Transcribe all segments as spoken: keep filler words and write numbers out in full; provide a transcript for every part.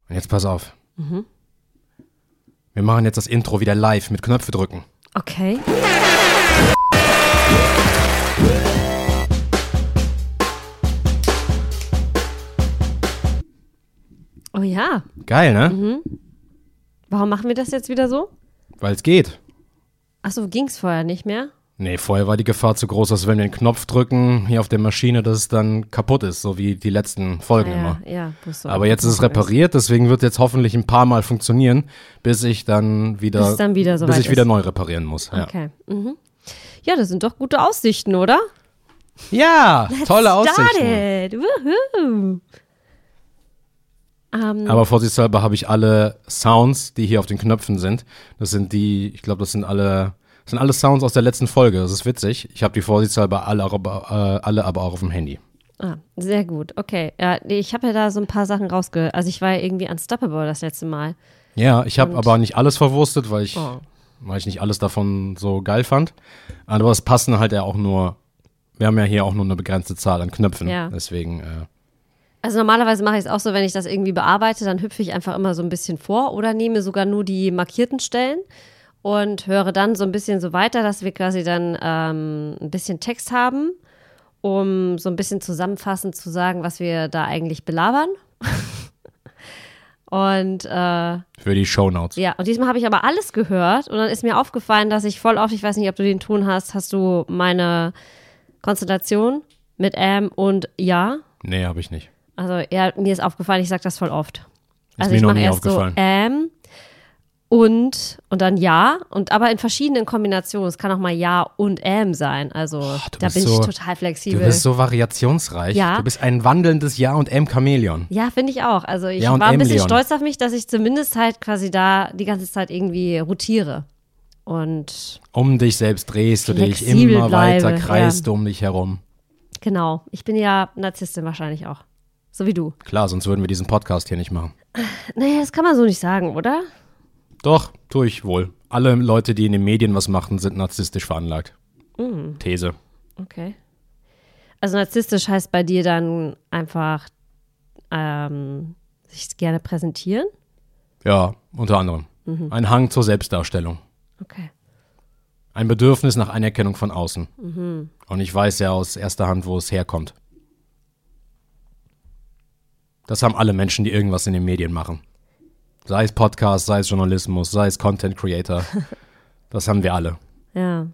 Und jetzt pass auf. Mhm. Wir machen jetzt das Intro wieder live mit Knöpfe drücken. Okay. Oh ja. Geil, ne? Mhm. Warum machen wir das jetzt wieder so? Weil es geht. Achso, ging's vorher nicht mehr? Nee, vorher war die Gefahr zu groß, dass wenn wir den Knopf drücken, hier auf der Maschine, dass es dann kaputt ist, so wie die letzten Folgen ah, ja, immer. Ja, wusste Aber jetzt ist es repariert, deswegen wird es jetzt hoffentlich ein paar Mal funktionieren, bis ich dann wieder, bis, es dann wieder so bis weit ich wieder ist. neu reparieren muss. Ja, okay. Mhm. Ja, das sind doch gute Aussichten, oder? ja tolle Aussichten. Started. Woohoo. Um, Aber vorsichtshalber habe ich alle Sounds, die hier auf den Knöpfen sind. Das sind die, ich glaube, das sind alle, das sind alle Sounds aus der letzten Folge. Das ist witzig. Ich habe die vorsichtshalber alle, äh, alle aber auch auf dem Handy. Ah, sehr gut. Okay. Ja, ich habe ja da so ein paar Sachen rausge... Also ich war ja irgendwie Unstoppable das letzte Mal. Ja, ich habe aber nicht alles verwurstet, weil ich, Oh. weil ich nicht alles davon so geil fand. Aber es passen halt ja auch nur, wir haben ja hier auch nur eine begrenzte Zahl an Knöpfen. Ja. Deswegen, äh, Also normalerweise mache ich es auch so, wenn ich das irgendwie bearbeite, dann hüpfe ich einfach immer so ein bisschen vor oder nehme sogar nur die markierten Stellen und höre dann so ein bisschen so weiter, dass wir quasi dann ähm, ein bisschen Text haben, um so ein bisschen zusammenfassend zu sagen, was wir da eigentlich belabern. und äh, für die Shownotes. ja, und diesmal habe ich aber alles gehört und dann ist mir aufgefallen, dass ich voll oft, ich weiß nicht, ob du den Ton hast, hast du meine Konstellation mit ähm und ja? Nee, habe ich nicht. Also ja, mir ist aufgefallen, ich sage das voll oft. Ist Also mir ich noch mache nie erst aufgefallen. so ähm und und dann ja und aber in verschiedenen Kombinationen. Es kann auch mal ja und ähm sein. Also du da bist bin so- ich total flexibel. Du bist so variationsreich. Ja. Du bist ein wandelndes Ja- und M-Chamäleon. Ja, finde ich auch. Also ich Ja, und war ein bisschen M-Leon. stolz auf mich, dass ich zumindest halt quasi da die ganze Zeit irgendwie rotiere. Und Um dich selbst drehst du dich, Flexibel immer weiter bleibe, kreist ja. du um dich herum. genau, ich bin ja Narzisstin wahrscheinlich auch. So wie du. Klar, sonst würden wir diesen Podcast hier nicht machen. Naja, das kann man so nicht sagen, oder? Doch, tue ich wohl. Alle Leute, die in den Medien was machen, sind narzisstisch veranlagt. Mm. These. Okay. Also narzisstisch heißt bei dir dann einfach ähm, sich gerne präsentieren? Ja, unter anderem. Mhm. Ein Hang zur Selbstdarstellung. Okay. Ein Bedürfnis nach Anerkennung von außen. Mhm. Und ich weiß ja aus erster Hand, wo es herkommt. Das haben alle Menschen, die irgendwas in den Medien machen. Sei es Podcast, sei es Journalismus, sei es Content Creator. Das haben wir alle. Ja.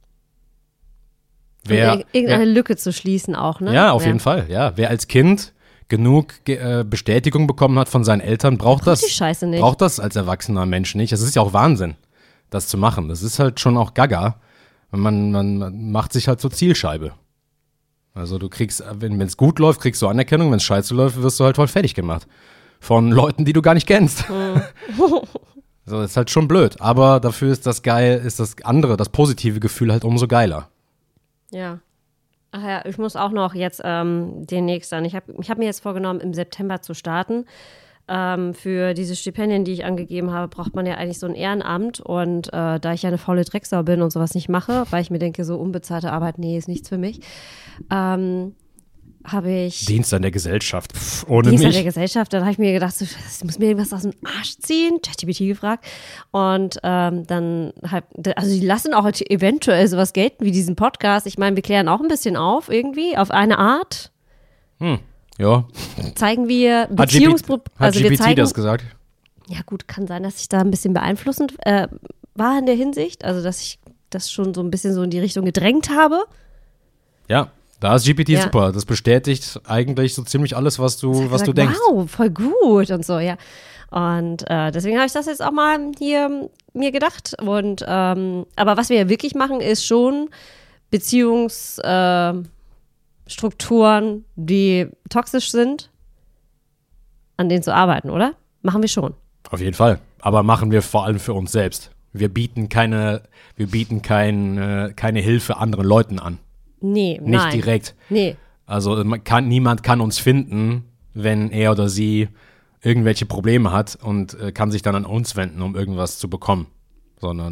Wer, um ir- irgendeine wer, Lücke zu schließen auch, ne? ja, auf jeden Fall. Ja, wer als Kind genug ge- äh, Bestätigung bekommen hat von seinen Eltern, braucht das. die Scheiße nicht. Braucht das als erwachsener Mensch nicht. Das ist ja auch Wahnsinn, das zu machen. Das ist halt schon auch Gaga. Man, man, man macht sich halt zur Zielscheibe. Also du kriegst, wenn es gut läuft, kriegst du Anerkennung. Wenn es scheiße läuft, wirst du halt voll fertig gemacht. Von Leuten, die du gar nicht kennst. So, das ist halt schon blöd. Aber dafür ist das geil, ist das andere, das positive Gefühl halt umso geiler. Ja. Ach ja, ich muss auch noch jetzt ähm, demnächst dann, ich habe ich hab mir jetzt vorgenommen, im September zu starten. Ähm, für diese Stipendien, die ich angegeben habe, braucht man ja eigentlich so ein Ehrenamt. Und äh, da ich ja eine faule Drecksau bin und sowas nicht mache, weil ich mir denke, so unbezahlte Arbeit, nee, ist nichts für mich, ähm, habe ich Dienst an der Gesellschaft. Pff, ohne Dienst an mich. der Gesellschaft. Dann habe ich mir gedacht, so, das muss mir irgendwas aus dem Arsch ziehen. ChatGPT gefragt. Und ähm, dann halt, also die lassen auch eventuell sowas gelten wie diesen Podcast. Ich meine, wir klären auch ein bisschen auf irgendwie, auf eine Art. Hm, ja. Zeigen wir Hat Beziehungsprobleme. Hat Also G wir P T zeigen, das gesagt? ja gut, kann sein, dass ich da ein bisschen beeinflussend äh, war in der Hinsicht. Also dass ich das schon so ein bisschen so in die Richtung gedrängt habe. Ja, da ist G P T Ja. super. Das bestätigt eigentlich so ziemlich alles, was du, was gesagt, du denkst. Wow, voll gut und so, ja. Und äh, deswegen habe ich das jetzt auch mal hier mir gedacht. Und ähm, aber was wir ja wirklich machen, ist schon Beziehungsstrukturen, äh, Strukturen, die toxisch sind, an denen zu arbeiten, oder? Machen wir schon. Auf jeden Fall. Aber machen wir vor allem für uns selbst. Wir bieten keine, wir bieten kein, äh, keine Hilfe anderen Leuten an. Nee, Nicht nein. direkt. Nee. Also man kann, niemand kann uns finden, wenn er oder sie irgendwelche Probleme hat und äh, kann sich dann an uns wenden, um irgendwas zu bekommen. Sondern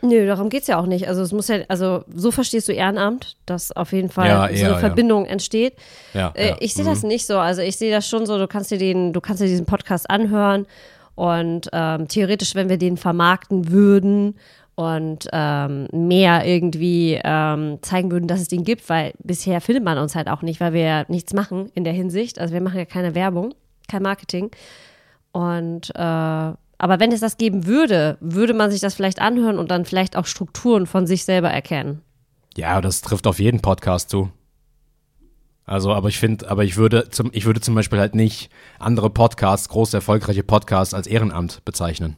Nö, darum geht's ja auch nicht. Also es muss ja, also so verstehst du Ehrenamt, dass auf jeden Fall Ja, so eher, eine ja. Verbindung entsteht. Ja, Äh, ja. ich sehe Mhm. das nicht so. Also ich sehe das schon so, du kannst dir den, du kannst dir diesen Podcast anhören und ähm, theoretisch, wenn wir den vermarkten würden und ähm, mehr irgendwie ähm, zeigen würden, dass es den gibt, weil bisher findet man uns halt auch nicht, weil wir ja nichts machen in der Hinsicht. Also wir machen ja keine Werbung, kein Marketing. Und äh, aber wenn es das geben würde, würde man sich das vielleicht anhören und dann vielleicht auch Strukturen von sich selber erkennen. Ja, das trifft auf jeden Podcast zu. Also, aber ich finde, aber ich würde zum, ich würde zum Beispiel halt nicht andere Podcasts, große, erfolgreiche Podcasts als Ehrenamt bezeichnen.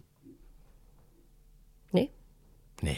Nee? Nee.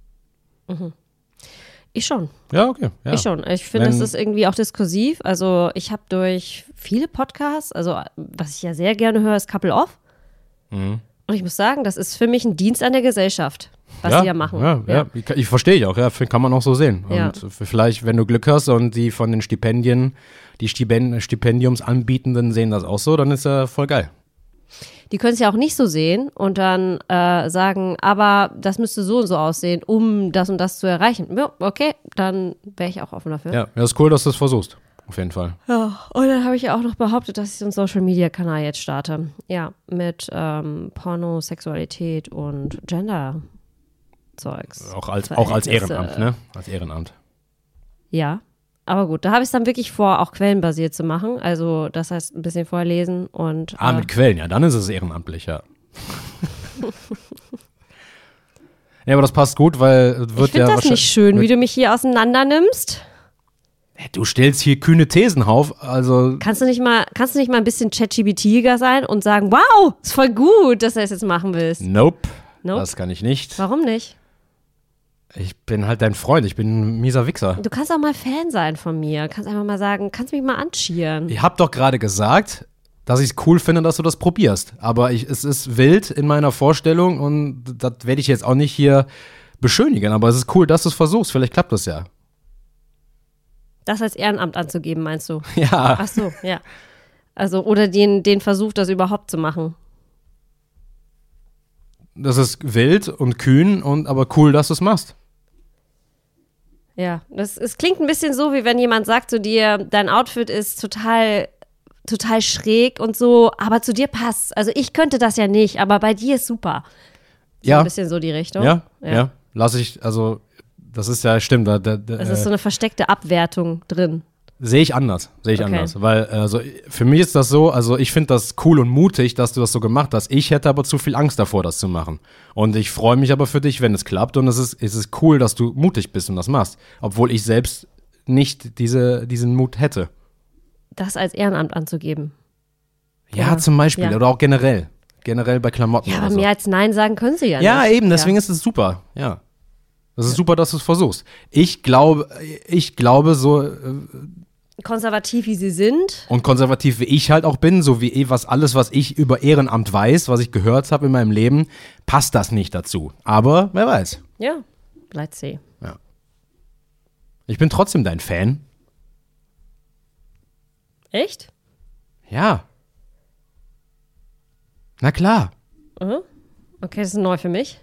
Ich schon. Ja, okay. Ja. Ich schon. Ich finde, Wenn- es ist irgendwie auch diskursiv. Also ich habe durch viele Podcasts, also was ich ja sehr gerne höre, ist Couple Off. Mhm. Und ich muss sagen, das ist für mich ein Dienst an der Gesellschaft, was ja, die ja machen. Ja, ja. Ich, ich verstehe ich auch, ja, kann man auch so sehen. Ja. Und vielleicht, wenn du Glück hast und die von den Stipendien, die Stipen- Stipendiumsanbietenden sehen das auch so, dann ist ja voll geil. Die können es ja auch nicht so sehen und dann äh, sagen, aber das müsste so und so aussehen, um das und das zu erreichen. Ja, okay, dann wäre ich auch offen dafür. Ja, ja, ist cool, dass du es versuchst. Auf jeden Fall. Ja, und dann habe ich ja auch noch behauptet, dass ich so einen Social-Media-Kanal jetzt starte. Ja, mit ähm, Porno, Sexualität und Gender-Zeugs. Auch als, auch als Verhältnisse. Ehrenamt, ne? Als Ehrenamt. Ja, aber gut, da habe ich es dann wirklich vor, auch quellenbasiert zu machen. Also das heißt, ein bisschen vorher lesen und Ah, äh, mit Quellen, ja, dann ist es ehrenamtlich, ja. Ja, aber das passt gut, weil es wird ich finde ja das wahrscheinlich- nicht schön, wie wird- du mich hier auseinander nimmst. Du stellst hier kühne Thesen auf, also Kannst du nicht mal, kannst du nicht mal ein bisschen ChatGPT-iger sein und sagen, wow, ist voll gut, dass du das jetzt machen willst. nope, Nope. das kann ich nicht. Warum nicht? Ich bin halt dein Freund, ich bin ein mieser Wichser. Du kannst auch mal Fan sein von mir. Kannst einfach mal sagen, kannst mich mal anschieren. Ich hab doch gerade gesagt, dass ich es cool finde, dass du das probierst. Aber ich, es ist wild in meiner Vorstellung und das werde ich jetzt auch nicht hier beschönigen. Aber es ist cool, dass du es versuchst. Vielleicht klappt das ja. Das als Ehrenamt anzugeben, meinst du? Ja. Ach so, ja. Also, oder den, den Versuch, das überhaupt zu machen. Das ist wild und kühn, und aber cool, dass du es machst. Ja, das, es klingt ein bisschen so, wie wenn jemand sagt zu dir, dein Outfit ist total, total schräg und so, aber zu dir passt. Also ich könnte das ja nicht, aber bei dir ist super. So Ja. ein bisschen so die Richtung. Ja, ja. Lass ich, also, das ist ja, stimmt. Da, da, da, Es ist so eine versteckte Abwertung drin. Sehe ich anders, sehe ich Okay. anders. Weil, also, für mich ist das so, also, ich finde das cool und mutig, dass du das so gemacht hast. Ich hätte aber zu viel Angst davor, das zu machen. Und ich freue mich aber für dich, wenn es klappt. Und es ist, es ist cool, dass du mutig bist und das machst. Obwohl ich selbst nicht diese, diesen Mut hätte. Das als Ehrenamt anzugeben. Ja, Ja. zum Beispiel. Ja. Oder auch generell. Generell bei Klamotten Ja, oder aber so. mehr als Nein sagen können sie ja, Ja, nicht. eben, deswegen ist es super. Ja. Das ist super, dass du es versuchst. Ich glaube, ich glaube so, äh, Konservativ wie sie sind. und konservativ wie ich halt auch bin, so wie eh was alles, was ich über Ehrenamt weiß, was ich gehört habe in meinem Leben, passt das nicht dazu. Aber wer weiß. Ja, let's see. Ich bin trotzdem dein Fan. Echt? Ja. Na klar. Mhm. Okay, das ist neu für mich.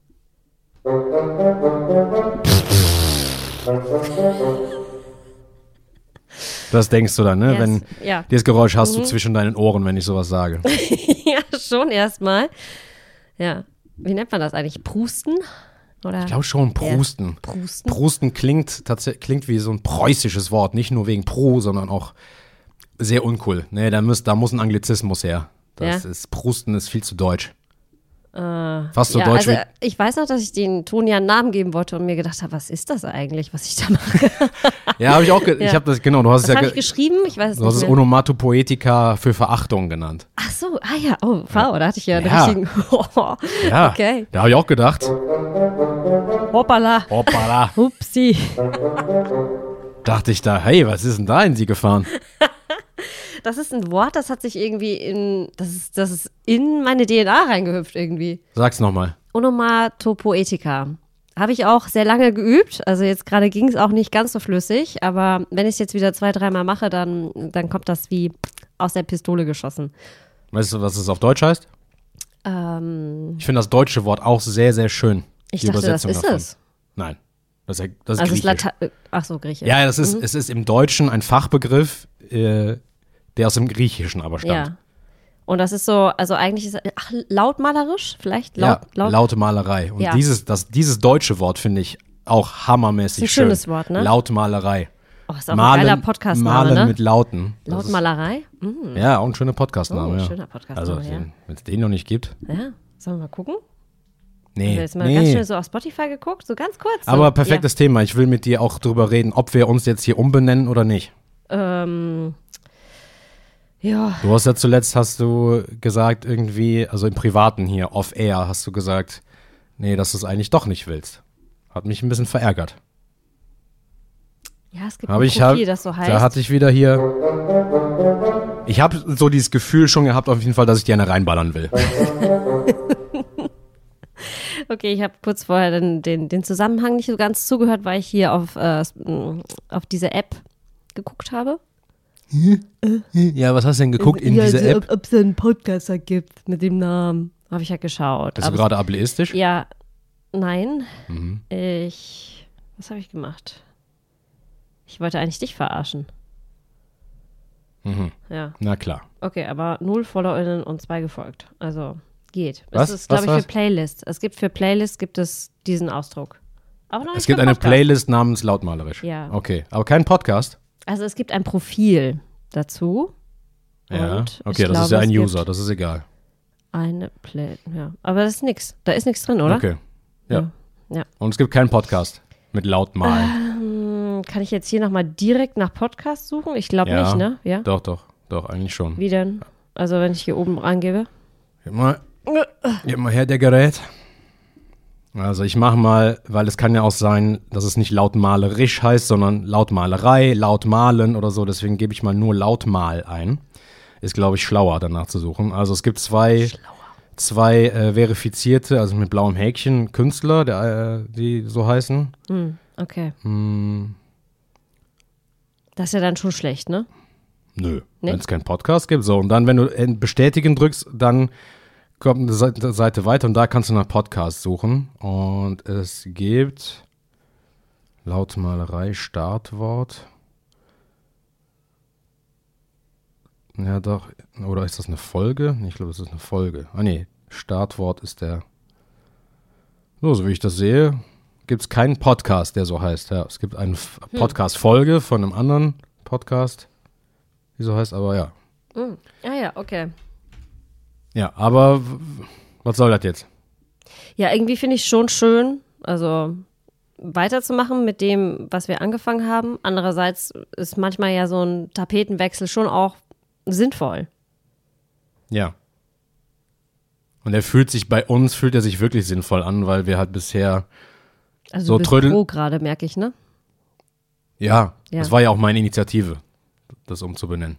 Das denkst du dann, ne? Yes. Wenn Ja. dieses Geräusch hast du zwischen deinen Ohren, wenn ich sowas sage. Ja, schon erstmal. Ja. Wie nennt man das eigentlich? Prusten? Oder? Ich glaube schon, Prusten. Prusten. Prusten klingt tatsächlich klingt wie so ein preußisches Wort, nicht nur wegen Pro, sondern auch sehr uncool. Nee, da muss, da muss ein Anglizismus her. Das Ja. ist, Prusten ist viel zu deutsch. Fast so ja, deutsch also, wie. ich weiß noch, dass ich den Ton ja einen Namen geben wollte und mir gedacht habe, was ist das eigentlich, was ich da mache? Ja, habe ich auch. Ge- Ja. Ich habe das genau. Du hast Was es ja. habe ge- ich geschrieben? Ich weiß es Du hast es nicht mehr. Onomatopoetika für Verachtung genannt. Ach so, ah ja, oh, wow, da hatte ich ja einen Ja. richtigen. Ja. Okay. Da habe ich auch gedacht. Hoppala. Hoppala. Upsi. Dachte ich da, hey, was ist denn da in sie gefahren? Das ist ein Wort, das hat sich irgendwie in, das ist, das ist in meine D N A reingehüpft irgendwie. Sag's nochmal. Onomatopoetika. Habe ich auch sehr lange geübt. Also jetzt gerade ging es auch nicht ganz so flüssig, aber wenn ich es jetzt wieder zwei, dreimal mache, dann, dann kommt das wie aus der Pistole geschossen. Weißt du, was es auf Deutsch heißt? Ähm, Ich finde das deutsche Wort auch sehr, sehr schön. Ich die dachte, das Übersetzung ist davon. es. Nein, das ist, das ist Also es ist Griechisch. Latein. Ach so, Griechisch. Ja, das ist, Mhm. es ist im Deutschen ein Fachbegriff, äh, der aus dem Griechischen aber stammt. Ja. Und das ist so, also eigentlich ist ach, lautmalerisch vielleicht? Laut, ja, laut? laute Malerei. Und Ja. dieses, das, dieses deutsche Wort finde ich auch hammermäßig Ist ein schön. schönes Wort, ne? Lautmalerei. Oh, ist auch Malen, ein geiler Podcast-Name, Malen ne? mit Lauten. Das Lautmalerei? Mhm. Ist, ja, auch ein schöner Podcastname. Oh, ja. schöner Podcastname, Also, ja. wenn es den noch nicht gibt. Ja, sollen wir mal gucken? Nee, Wir jetzt mal nee. ganz schnell so auf Spotify geguckt, so ganz kurz. So. Aber perfektes Thema. Ich will mit dir auch drüber reden, ob wir uns jetzt hier umbenennen oder nicht. Ja. Ähm, ja. Du hast ja zuletzt, hast du gesagt, irgendwie, also im Privaten hier, off-air, hast du gesagt, nee, dass du es eigentlich doch nicht willst. Hat mich ein bisschen verärgert. Ja, es gibt Aber ein ich Profil, hab, das so heißt. da hatte ich wieder hier, ich habe so dieses Gefühl schon gehabt, auf jeden Fall, dass ich dir eine reinballern will. Okay, ich habe kurz vorher den, den, den Zusammenhang nicht so ganz zugehört, weil ich hier auf, äh, auf diese App geguckt habe. Ja, was hast du denn geguckt in ja, dieser also, App? Ob es einen Podcaster gibt mit dem Namen. Habe ich ja geschaut. Bist du Aber gerade ableistisch? es- Ja, nein. Mhm. Ich, was habe ich gemacht? Ich wollte eigentlich dich verarschen. Mhm. Ja, Na klar. okay, aber null FollowerInnen und zwei gefolgt. Also geht. Was? Es ist, Was, glaube ich, was? für Playlists. Es gibt für Playlists gibt es diesen Ausdruck. Aber noch Es nicht gibt für eine Podcast. Playlist namens Lautmalerisch. Ja. Okay, aber kein Podcast? Also es gibt ein Profil dazu. Ja. Und Okay, ich das ist glaube, ja ein es User, gibt das ist egal. Eine Play, ja. Aber das ist nix. Da ist nichts drin, oder? Okay. Ja. Ja. Und es gibt keinen Podcast mit Lautmalen. Hm, kann ich jetzt hier nochmal direkt nach Podcast suchen? Ich glaube Ja. nicht, ne? Ja. Doch, doch, doch, eigentlich schon. Wie denn? Also wenn ich hier oben angebe. Gib mal, gib mal her, der Gerät. Also ich mache mal, weil es kann ja auch sein, dass es nicht lautmalerisch heißt, sondern Lautmalerei, Lautmalen oder so. Deswegen gebe ich mal nur Lautmal ein. Ist, glaube ich, schlauer danach zu suchen. Also es gibt zwei, zwei äh, verifizierte, also mit blauem Häkchen, Künstler, der, äh, die so heißen. Hm, okay. Hm, Das ist ja dann schon schlecht, ne? nö, Nee? wenn es keinen Podcast gibt. So, und dann, wenn du in Bestätigen drückst, dann kommt eine Seite, Seite weiter und da kannst du nach Podcast suchen. Und es gibt Lautmalerei, Startwort. Ja, doch. Oder ist das eine Folge? Nee, ich glaube, das ist eine Folge. Ah, nee. Startwort ist der. So, so wie ich das sehe, gibt es keinen Podcast, der so heißt. Ja, es gibt eine F- Podcast-Folge von einem anderen Podcast, die so heißt, aber ja. Hm. Ah ja, okay. Ja, aber w- w- was soll das jetzt? Ja, irgendwie finde ich schon schön, also weiterzumachen mit dem, was wir angefangen haben. Andererseits ist manchmal ja so ein Tapetenwechsel schon auch sinnvoll. Ja. Und er fühlt sich, bei uns fühlt er sich wirklich sinnvoll an, weil wir halt bisher, Also So du bist trödel- pro gerade, merke ich, ne? ja, Ja. das war ja auch meine Initiative, das umzubenennen.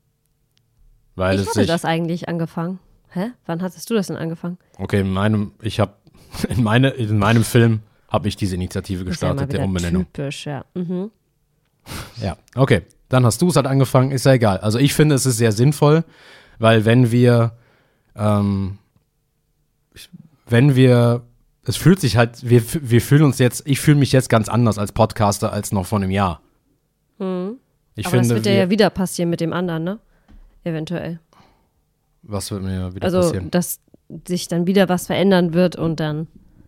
Weil Ich es hatte sich, das eigentlich angefangen. Hä? Wann hattest du das denn angefangen? okay, in meinem, ich habe, in, meine, in meinem Film habe ich diese Initiative Das ist ja mal gestartet, der wieder Umbenennung. typisch, ja. Mhm. Ja, okay. Dann hast du es halt angefangen, ist ja egal. Also ich finde, es ist sehr sinnvoll, weil wenn wir, ähm, ich- wenn wir, es fühlt sich halt, wir, f- wir fühlen uns jetzt, ich fühle mich jetzt ganz anders als Podcaster als noch vor einem Jahr. Mhm. Ich Aber finde, das wird ja, wir, ja wieder passieren mit dem anderen, ne? Eventuell. was wird mir wieder Also, passieren? dass sich dann wieder was verändern wird und dann.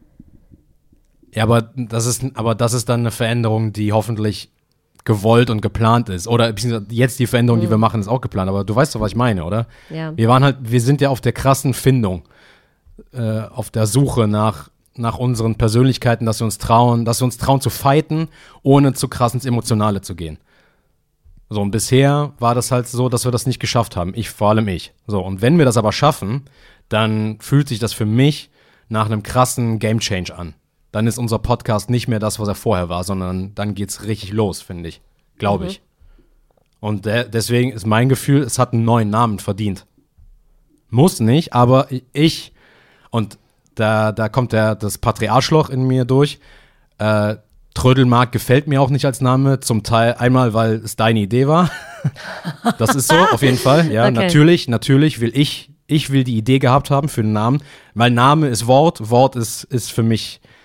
Ja, aber das ist, aber das ist dann eine Veränderung, die hoffentlich gewollt und geplant ist. Oder beziehungsweise jetzt die Veränderung, die wir machen, ist auch geplant. Aber du weißt doch, was ich meine, oder? Ja. Wir waren halt, wir sind ja auf der krassen Findung, äh, auf der Suche nach, nach unseren Persönlichkeiten, dass wir uns trauen, dass wir uns trauen zu fighten, ohne zu krass ins Emotionale zu gehen. So, und bisher war das halt so, dass wir das nicht geschafft haben. Ich, vor allem ich. So, und wenn wir das aber schaffen, dann fühlt sich das für mich nach einem krassen Game Change an. Dann ist unser Podcast nicht mehr das, was er vorher war, sondern dann geht's richtig los, finde ich. Glaube ich. Und de- deswegen ist mein Gefühl, es hat einen neuen Namen verdient. Muss nicht, aber ich, und da, da kommt der, das Patriarchloch in mir durch, äh, Trödelmark gefällt mir auch nicht als Name, zum Teil einmal, weil es deine Idee war. Das ist so, auf jeden Fall. Ja, Okay. natürlich, natürlich will ich, ich will die Idee gehabt haben für den Namen, weil Name ist Wort, Wort ist, ist für mich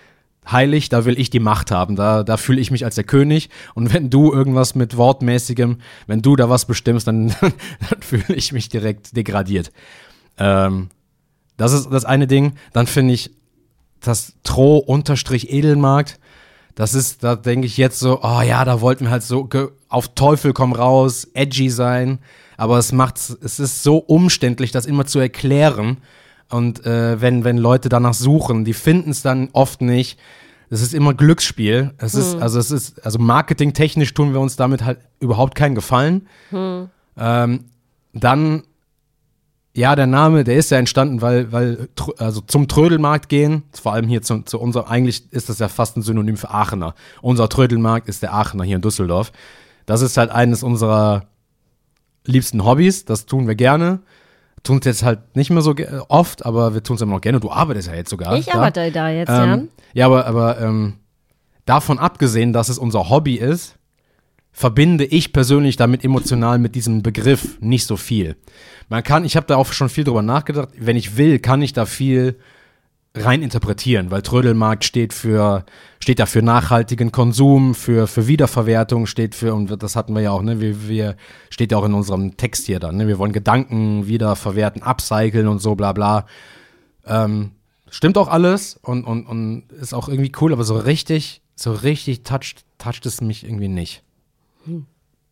heilig, da will ich die Macht haben, da, da fühle ich mich als der König und wenn du irgendwas mit Wortmäßigem, wenn du da was bestimmst, dann, dann fühle ich mich direkt degradiert. Ähm, das ist das eine Ding. Dann finde ich das Tro-Edelmarkt, das ist, da denke ich jetzt so, oh ja, da wollten wir halt so ge- auf Teufel komm raus, edgy sein, aber es macht, es ist so umständlich, das immer zu erklären. Und äh, wenn, wenn Leute danach suchen, die finden es dann oft nicht. Es ist immer Glücksspiel. Es hm. ist, also es ist, also marketingtechnisch tun wir uns damit halt überhaupt keinen Gefallen. Hm. Ähm, dann, ja, der Name, der ist ja entstanden, weil, weil also zum Trödelmarkt gehen, vor allem hier zu, zu unserem, eigentlich ist das ja fast ein Synonym für Aachener. Unser Trödelmarkt ist der Aachener hier in Düsseldorf. Das ist halt eines unserer liebsten Hobbys, das tun wir gerne. Tun es jetzt halt nicht mehr so ge- oft, aber wir tun es immer noch gerne. Du arbeitest ja jetzt sogar. Ich da. arbeite da jetzt, ähm, ja. Ja, aber, aber ähm, davon abgesehen, dass es unser Hobby ist, verbinde ich persönlich damit emotional mit diesem Begriff nicht so viel. Man kann, ich habe da auch schon viel drüber nachgedacht, wenn ich will, kann ich da viel rein interpretieren, weil Trödelmarkt steht für, steht da für nachhaltigen Konsum, für, für Wiederverwertung, steht für, und das hatten wir ja auch, ne, wir, wir, steht ja auch in unserem Text hier dann, ne, wir wollen Gedanken wiederverwerten, upcyclen und so, bla, bla. Ähm, stimmt auch alles und, und, und ist auch irgendwie cool, aber so richtig, so richtig toucht, toucht es mich irgendwie nicht. Hm.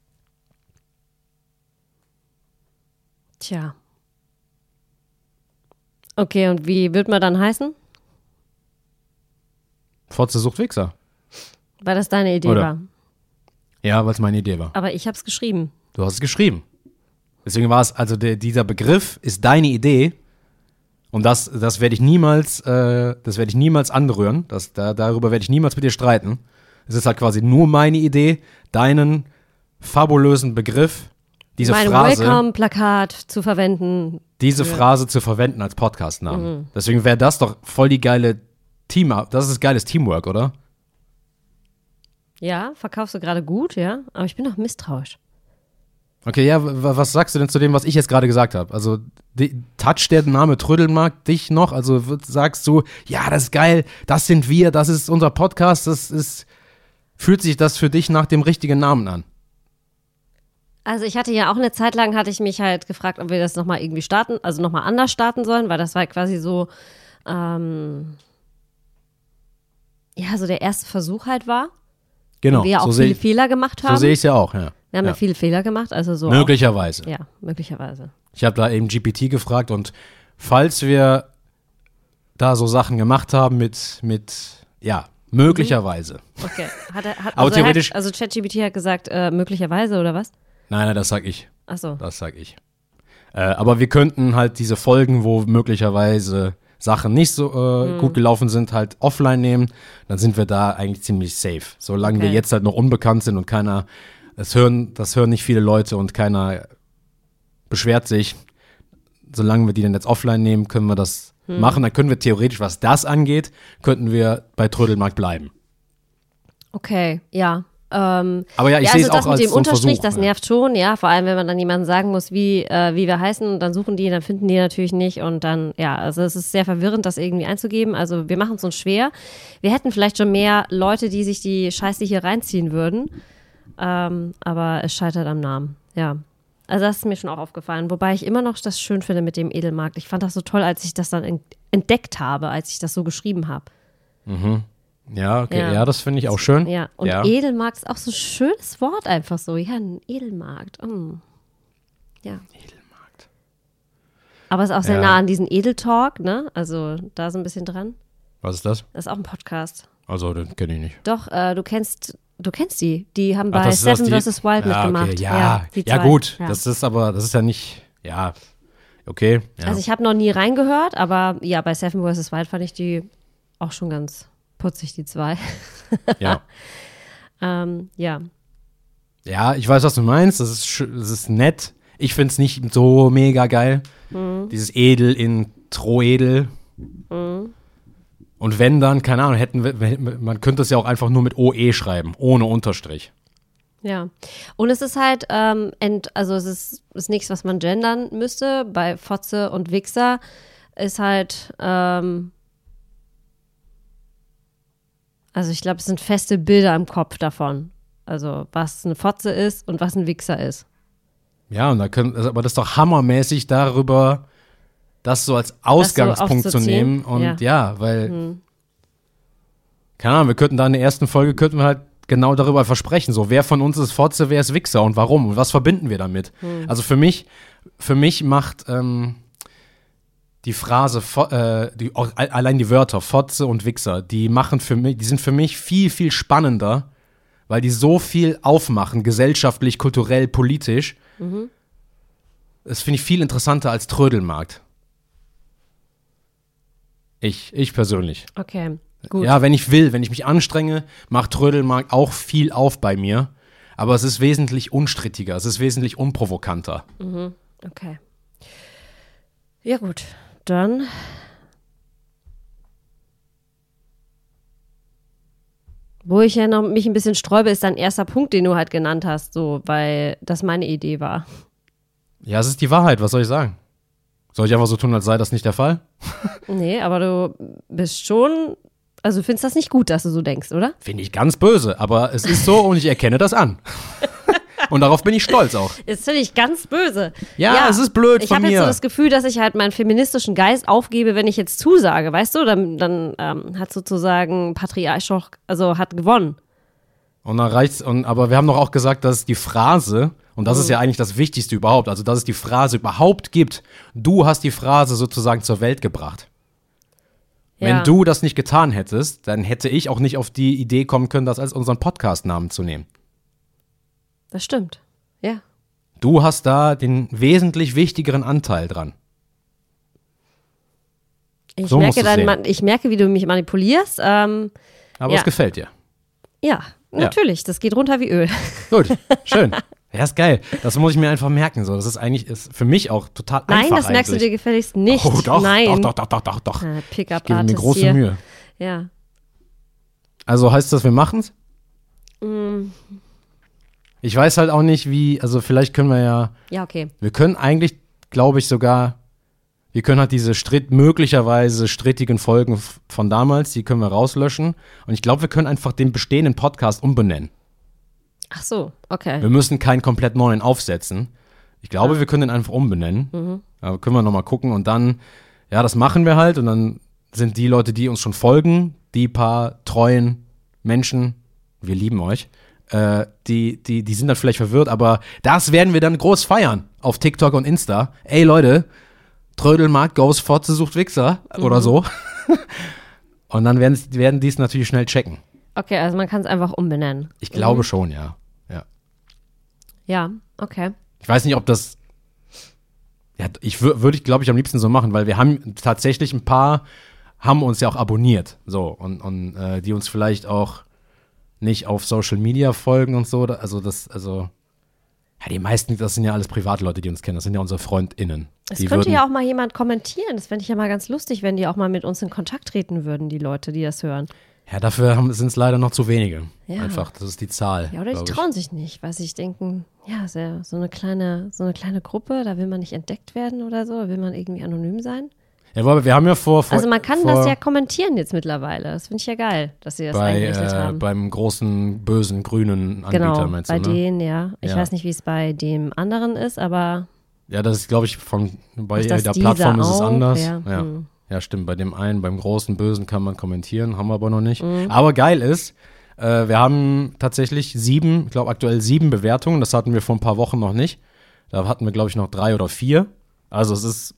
Tja. Okay, und wie wird man dann heißen? Fotze sucht Wichser. Weil das deine Idee Oder? war. Ja, weil es meine Idee war. Aber ich habe es geschrieben. Du hast es geschrieben. Deswegen war es, also der, dieser Begriff ist deine Idee und das, das werde ich niemals, äh, das werde ich niemals anrühren. Das, da, darüber werde ich niemals mit dir streiten. Es ist halt quasi nur meine Idee, deinen fabulösen Begriff, diese mein Phrase, Welcome-Plakat zu verwenden. diese für- Phrase zu verwenden als Podcastnamen. Mhm. Deswegen wäre das doch voll die geile Team, das ist geiles Teamwork, oder? Ja, verkaufst du gerade gut, ja. Aber ich bin noch misstrauisch. Okay, ja, w- was sagst du denn zu dem, was ich jetzt gerade gesagt habe? Also, die, toucht der Name Trödelmarkt dich noch? Also, wird- sagst du, ja, das ist geil, das sind wir, das ist unser Podcast, das ist, fühlt sich das für dich nach dem richtigen Namen an? Also ich hatte ja auch eine Zeit lang, hatte ich mich halt gefragt, ob wir das nochmal irgendwie starten, also nochmal anders starten sollen, weil das war quasi so, ähm, ja, so der erste Versuch halt war. Genau, Und wir ja auch so viele sehe Fehler gemacht so haben. seh ich es ja auch, ja. wir haben ja. ja. viele Fehler gemacht, also so. Möglicherweise. Auch, ja, möglicherweise. Ich habe da eben G P T gefragt und falls wir da so Sachen gemacht haben mit, mit ja, möglicherweise. Okay. Hat er, hat, Aber also theoretisch- Hat, also ChatGPT hat gesagt, äh, möglicherweise oder was? Nein, nein, das sag ich. Ach so. Das sag ich. Äh, aber wir könnten halt diese Folgen, wo möglicherweise Sachen nicht so äh, Hm. gut gelaufen sind, halt offline nehmen. Dann sind wir da eigentlich ziemlich safe. Solange wir Okay. jetzt halt noch unbekannt sind und keiner, das hören, das hören nicht viele Leute und keiner beschwert sich. Solange wir die dann jetzt offline nehmen, können wir das Hm. machen. Dann können wir theoretisch, was das angeht, könnten wir bei Trödelmarkt bleiben. Okay, ja. Ähm, Aber ja, ich ja, sehe also es das auch mit als dem so ein Unterstrich, Versuch. das ja. nervt schon, ja. Vor allem, wenn man dann jemandem sagen muss, wie, äh, wie wir heißen, und dann suchen die, dann finden die natürlich nicht. Und dann, ja, also es ist sehr verwirrend, das irgendwie einzugeben. Also wir machen es uns schwer. Wir hätten vielleicht schon mehr Leute, die sich die Scheiße hier reinziehen würden. Ähm, aber es scheitert am Namen, ja. Also das ist mir schon auch aufgefallen. Wobei ich immer noch das schön finde mit dem Edelmarkt. Ich fand das so toll, als ich das dann ent- entdeckt habe, als ich das so geschrieben habe. Ja, okay, Ja. ja, das finde ich auch schön. Ja, und ja. Edelmarkt ist auch so ein schönes Wort einfach so. Ja, ein Edelmarkt. Mm. Ja. Edelmarkt. Aber es ist auch sehr Ja. nah an diesen Edeltalk, ne? Also da so ein bisschen dran. Was ist das? Das ist auch ein Podcast. Also, den kenne ich nicht. Doch, äh, du kennst, du kennst die. Die haben Ach, bei das ist das, Seven die- versus. Wild ja, mitgemacht. Okay, ja, die ja, zwei. gut. Ja. Das ist aber, das ist ja nicht, ja, okay. Ja. Also ich habe noch nie reingehört, aber ja, bei Seven versus. Wild fand ich die auch schon ganz putzig, die zwei. ja. ähm, ja. ja, ich weiß, was du meinst. Das ist, sch- das ist nett. Ich finde es nicht so mega geil. Mhm. Dieses Edel in Troedel. Mhm. Und wenn dann, keine Ahnung, hätten wir, man könnte es ja auch einfach nur mit O E schreiben, ohne Unterstrich. Ja, und es ist halt, ähm, ent, also es ist, ist nichts, was man gendern müsste. Bei Fotze und Wichser ist halt, ähm, Also ich glaube, es sind feste Bilder im Kopf davon. Also was eine Fotze ist und was ein Wichser ist. Ja, und da können, aber das ist doch hammermäßig darüber, das so als Ausgangspunkt so zu nehmen. Und ja, ja weil, hm. keine Ahnung, wir könnten da in der ersten Folge, könnten wir halt genau darüber versprechen. So, wer von uns ist Fotze, wer ist Wichser und warum? Und was verbinden wir damit? Hm. Also für mich, für mich macht ähm, die Phrase, äh, die, allein die Wörter Fotze und Wichser, die machen für mich, die sind für mich viel, viel spannender, weil die so viel aufmachen, gesellschaftlich, kulturell, politisch. Mhm. Das finde ich viel interessanter als Trödelmarkt. Ich, ich persönlich. Okay, gut. Ja, wenn ich will, wenn ich mich anstrenge, macht Trödelmarkt auch viel auf bei mir. Aber es ist wesentlich unstrittiger, es ist wesentlich unprovokanter. Mhm. Okay. Ja gut, dann wo ich ja noch mich ein bisschen sträube, ist dein erster Punkt, den du halt genannt hast, so, weil das meine Idee war. Ja, es ist die Wahrheit, was soll ich sagen? Soll ich einfach so tun, als sei das nicht der Fall? Nee, aber du bist schon, also du findest das nicht gut, dass du so denkst, oder? Finde ich ganz böse, aber es ist so und ich erkenne das an. Und darauf bin ich stolz auch. Das finde ich ganz böse. Ja, ja, es ist blöd ich von mir. Ich habe jetzt so das Gefühl, dass ich halt meinen feministischen Geist aufgebe, wenn ich jetzt zusage, weißt du? Dann, dann ähm, hat sozusagen Patriarch, also hat gewonnen. Und dann reicht's, und, aber wir haben doch auch gesagt, dass die Phrase, und das mhm. ist ja eigentlich das Wichtigste überhaupt, also dass es die Phrase überhaupt gibt, du hast die Phrase sozusagen zur Welt gebracht. Ja. Wenn du das nicht getan hättest, dann hätte ich auch nicht auf die Idee kommen können, das als unseren Podcast-Namen zu nehmen. Das stimmt, ja. Du hast da den wesentlich wichtigeren Anteil dran. Ich, so merke, dann, ich merke, wie du mich manipulierst. Ähm, Aber ja. es gefällt dir. Ja, natürlich. Ja. Das geht runter wie Öl. Gut, schön. Ja, ist geil. Das muss ich mir einfach merken. So. Das ist eigentlich ist für mich auch total Nein, einfach. Nein, das merkst eigentlich. du dir gefälligst nicht. Oh, doch, Nein. doch, doch, doch, doch, doch. Ja, ich gebe mir große hier. Mühe. Ja. Also heißt das, wir machen's? Mm. Ich weiß halt auch nicht, wie, also vielleicht können wir ja. Ja, okay. Wir können eigentlich, glaube ich, sogar, wir können halt diese Stritt, möglicherweise strittigen Folgen von damals, die können wir rauslöschen. Und ich glaube, wir können einfach den bestehenden Podcast umbenennen. Ach so, okay. Wir müssen keinen komplett neuen aufsetzen. Ich glaube, ja. wir können den einfach umbenennen. Mhm. Aber können wir nochmal gucken und dann, ja, das machen wir halt. Und dann sind die Leute, die uns schon folgen, die paar treuen Menschen, wir lieben euch, äh, die, die, die sind dann vielleicht verwirrt, aber das werden wir dann groß feiern auf TikTok und Insta. Ey Leute, Trödelmarkt goes Fotze sucht Wichser mhm. oder so. Und dann werden, werden die es natürlich schnell checken. Okay, also man kann es einfach umbenennen. Ich glaube mhm. schon, ja. ja. Ja, okay. Ich weiß nicht, ob das, ja, ich wür- würde ich, glaube ich, am liebsten so machen, weil wir haben tatsächlich ein paar, haben uns ja auch abonniert, so, und, und äh, die uns vielleicht auch nicht auf Social Media folgen und so, also das, also, ja, die meisten, das sind ja alles Privatleute, die uns kennen, das sind ja unsere FreundInnen. Es könnte würden, ja auch mal jemand kommentieren, das fände ich ja mal ganz lustig, wenn die auch mal mit uns in Kontakt treten würden, die Leute, die das hören. Ja, dafür sind es leider noch zu wenige, ja. einfach, das ist die Zahl. Ja, oder die trauen sich nicht, weil sie sich denken, ja, sehr, so eine kleine, so eine kleine Gruppe, da will man nicht entdeckt werden oder so, will man irgendwie anonym sein. Ja, aber wir haben ja vor, vor Also man kann vor, das ja kommentieren jetzt mittlerweile. Das finde ich ja geil, dass sie das bei, eingerichtet äh, haben. Beim großen, bösen, grünen Anbieter, genau, meinst du, bei ne? denen, ja. Ich ja. weiß nicht, wie es bei dem anderen ist, aber ja, das ist, glaube ich, von bei ist der Plattform ist es auch? anders. Ja. Ja. Hm. ja, stimmt. Bei dem einen, beim großen, bösen kann man kommentieren, haben wir aber noch nicht. Mhm. Aber geil ist, äh, wir haben tatsächlich sieben, ich glaube aktuell sieben Bewertungen. Das hatten wir vor ein paar Wochen noch nicht. Da hatten wir, glaube ich, noch drei oder vier. Also es ist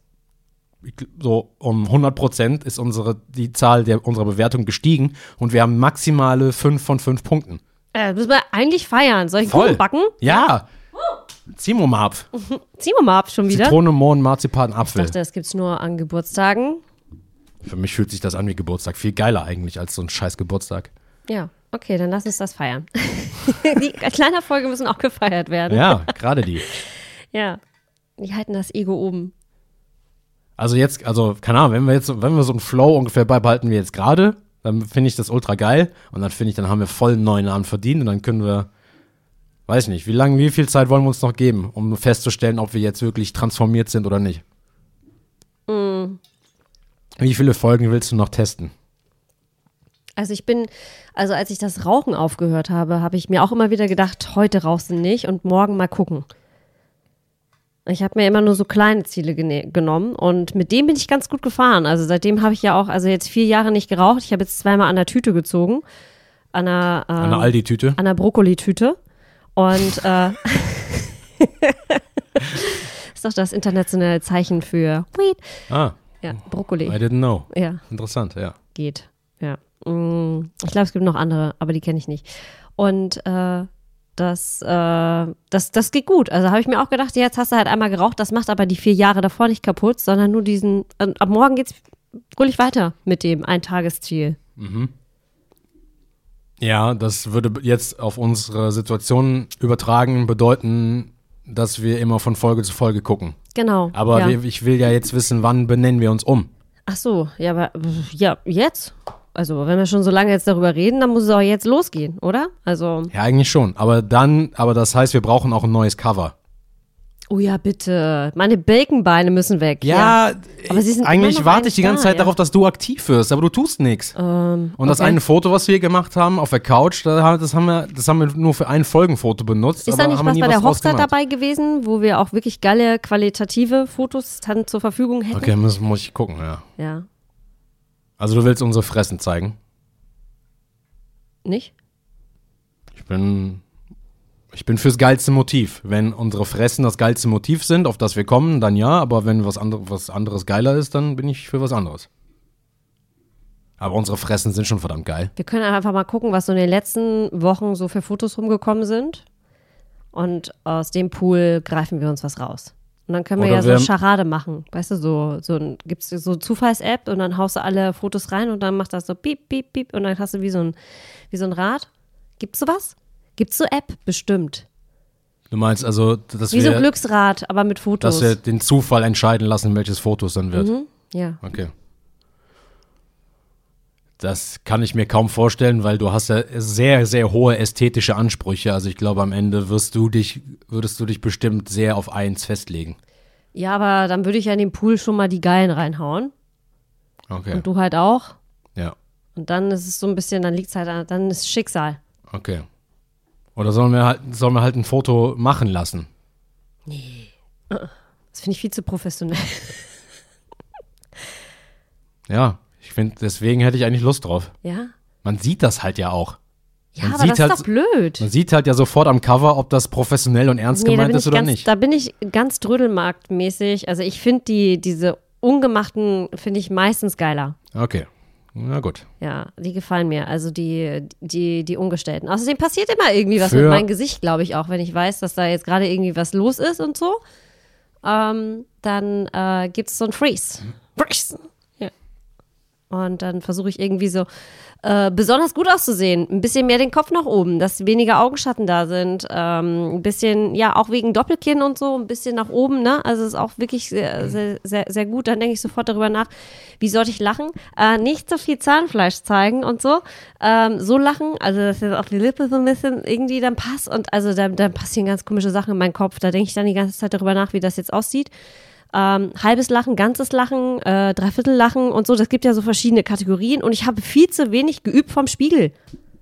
so um hundert Prozent ist unsere, die Zahl der, unserer Bewertung gestiegen und wir haben maximale fünf von fünf Punkten. Äh, müssen wir eigentlich feiern. Soll ich Voll. Kuchen backen? Ja. Zieh mal mal ab. Zieh mal ab schon wieder. Zitrone, Mohn, Marzipan, Apfel. Ich dachte, das gibt's nur an Geburtstagen. Für mich fühlt sich das an wie Geburtstag. Viel geiler eigentlich als so ein scheiß Geburtstag. Ja, okay, dann lass uns das feiern. Die kleinen Erfolge müssen auch gefeiert werden. Ja, gerade die. Ja, die halten das Ego oben. Also jetzt, also keine Ahnung, wenn wir jetzt, wenn wir so einen Flow ungefähr beibehalten wie jetzt gerade, dann finde ich das ultra geil und dann finde ich, dann haben wir voll einen neuen Namen verdient und dann können wir, weiß nicht, wie lange, wie viel Zeit wollen wir uns noch geben, um festzustellen, ob wir jetzt wirklich transformiert sind oder nicht. Mm. Wie viele Folgen willst du noch testen? Also ich bin, also als ich das Rauchen aufgehört habe, habe ich mir auch immer wieder gedacht, heute rauchst du nicht und morgen mal gucken. Ich habe mir immer nur so kleine Ziele gene- genommen und mit dem bin ich ganz gut gefahren. Also seitdem habe ich ja auch, also jetzt vier Jahre nicht geraucht. Ich habe jetzt zweimal an der Tüte gezogen. An einer, ähm, An einer Aldi-Tüte? An einer Brokkoli-Tüte. Und äh, ist doch das internationale Zeichen für Weed. Ah. Ja, Brokkoli. I didn't know. Ja. Interessant, ja. Geht, ja. Ich glaube, es gibt noch andere, aber die kenne ich nicht. Und äh, das, äh, das, das geht gut. Also habe ich mir auch gedacht, jetzt hast du halt einmal geraucht, das macht aber die vier Jahre davor nicht kaputt, sondern nur diesen, äh, ab morgen geht's ruhig weiter mit dem Ein-Tages-Ziel. Mhm. Ja, das würde jetzt auf unsere Situation übertragen bedeuten, dass wir immer von Folge zu Folge gucken. Genau. Aber ja. wir, ich will ja jetzt wissen, wann benennen wir uns um? Ach so, ja, aber ja, jetzt? Also, wenn wir schon so lange jetzt darüber reden, dann muss es auch jetzt losgehen, oder? Also. Ja, eigentlich schon. Aber dann, aber das heißt, wir brauchen auch ein neues Cover. Oh ja, bitte. Meine Baconbeine müssen weg. Ja, ja. Aber sie sind eigentlich immer noch warte ich die ganze da, Zeit ja. darauf, dass du aktiv wirst, aber du tust nichts. Ähm, Und das okay. eine Foto, was wir hier gemacht haben auf der Couch, das haben wir, das haben wir nur für ein Folgenfoto benutzt. Ist aber da nicht haben wir was nie bei der draus Hochzeit gemacht. dabei gewesen, wo wir auch wirklich geile, qualitative Fotos dann zur Verfügung hätten? Okay, muss, muss ich gucken, ja. Ja. Also du willst unsere Fressen zeigen? Nicht? Ich bin, ich bin fürs geilste Motiv. Wenn unsere Fressen das geilste Motiv sind, auf das wir kommen, dann ja. Aber wenn was, andre, was anderes geiler ist, dann bin ich für was anderes. Aber unsere Fressen sind schon verdammt geil. Wir können einfach mal gucken, was so in den letzten Wochen so für Fotos rumgekommen sind. Und aus dem Pool greifen wir uns was raus. Und dann können wir Oder ja so wir- eine Scharade machen. Weißt du, so, so ein, gibt's so Zufalls-App und dann haust du alle Fotos rein und dann macht das so piep, piep, piep und dann hast du wie so ein, wie so ein Rad. Gibt's sowas? Gibt's so App? Bestimmt. Du meinst also, dass Wie so ein wir, Glücksrad, aber mit Fotos. dass wir den Zufall entscheiden lassen, welches Foto es dann wird. Mhm. Ja. Okay. Das kann ich mir kaum vorstellen, weil du hast ja sehr, sehr hohe ästhetische Ansprüche. Also ich glaube, am Ende wirst du dich, würdest du dich bestimmt sehr auf eins festlegen. Ja, aber dann würde ich ja in den Pool schon mal die Geilen reinhauen. Okay. Und du halt auch. Ja, Und dann ist es so ein bisschen, dann liegt es halt, an- dann ist Schicksal. okay. Oder sollen wir halt, sollen wir halt ein Foto machen lassen? Das finde ich viel zu professionell. Ja, ich finde, deswegen hätte ich eigentlich Lust drauf. Ja? Man sieht das halt ja auch. Ja, Man aber sieht das ist halt- doch blöd. Man sieht halt ja sofort am Cover, ob das professionell und ernst Nee, da gemeint bin ist ich oder ganz, nicht. Da bin ich ganz drödelmarktmäßig. Also ich finde die, diese ungemachten, finde ich meistens geiler. Okay, na gut. Ja, die gefallen mir. Also die, die, die ungestellten. Außerdem passiert immer irgendwie was Für- mit meinem Gesicht, glaube ich auch, wenn ich weiß, dass da jetzt gerade irgendwie was los ist und so. Ähm, dann äh, gibt es so ein Freeze. Freeze. Ja. Und dann versuche ich irgendwie so äh, besonders gut auszusehen. Ein bisschen mehr den Kopf nach oben, dass weniger Augenschatten da sind. Ähm, ein bisschen, ja, auch wegen Doppelkinn und so, ein bisschen nach oben, ne? Also ist auch wirklich sehr, sehr, sehr, sehr gut. Dann denke ich sofort darüber nach, wie sollte ich lachen? Äh, nicht so viel Zahnfleisch zeigen und so. Ähm, so lachen, also dass jetzt auf die Lippe so ein bisschen irgendwie dann passt. Und also da, dann passieren ganz komische Sachen in meinem Kopf. Da denke ich dann die ganze Zeit darüber nach, wie das jetzt aussieht. Ähm, halbes Lachen, ganzes Lachen, äh, Dreiviertel Lachen und so. Das gibt ja so verschiedene Kategorien und ich habe viel zu wenig geübt vom Spiegel.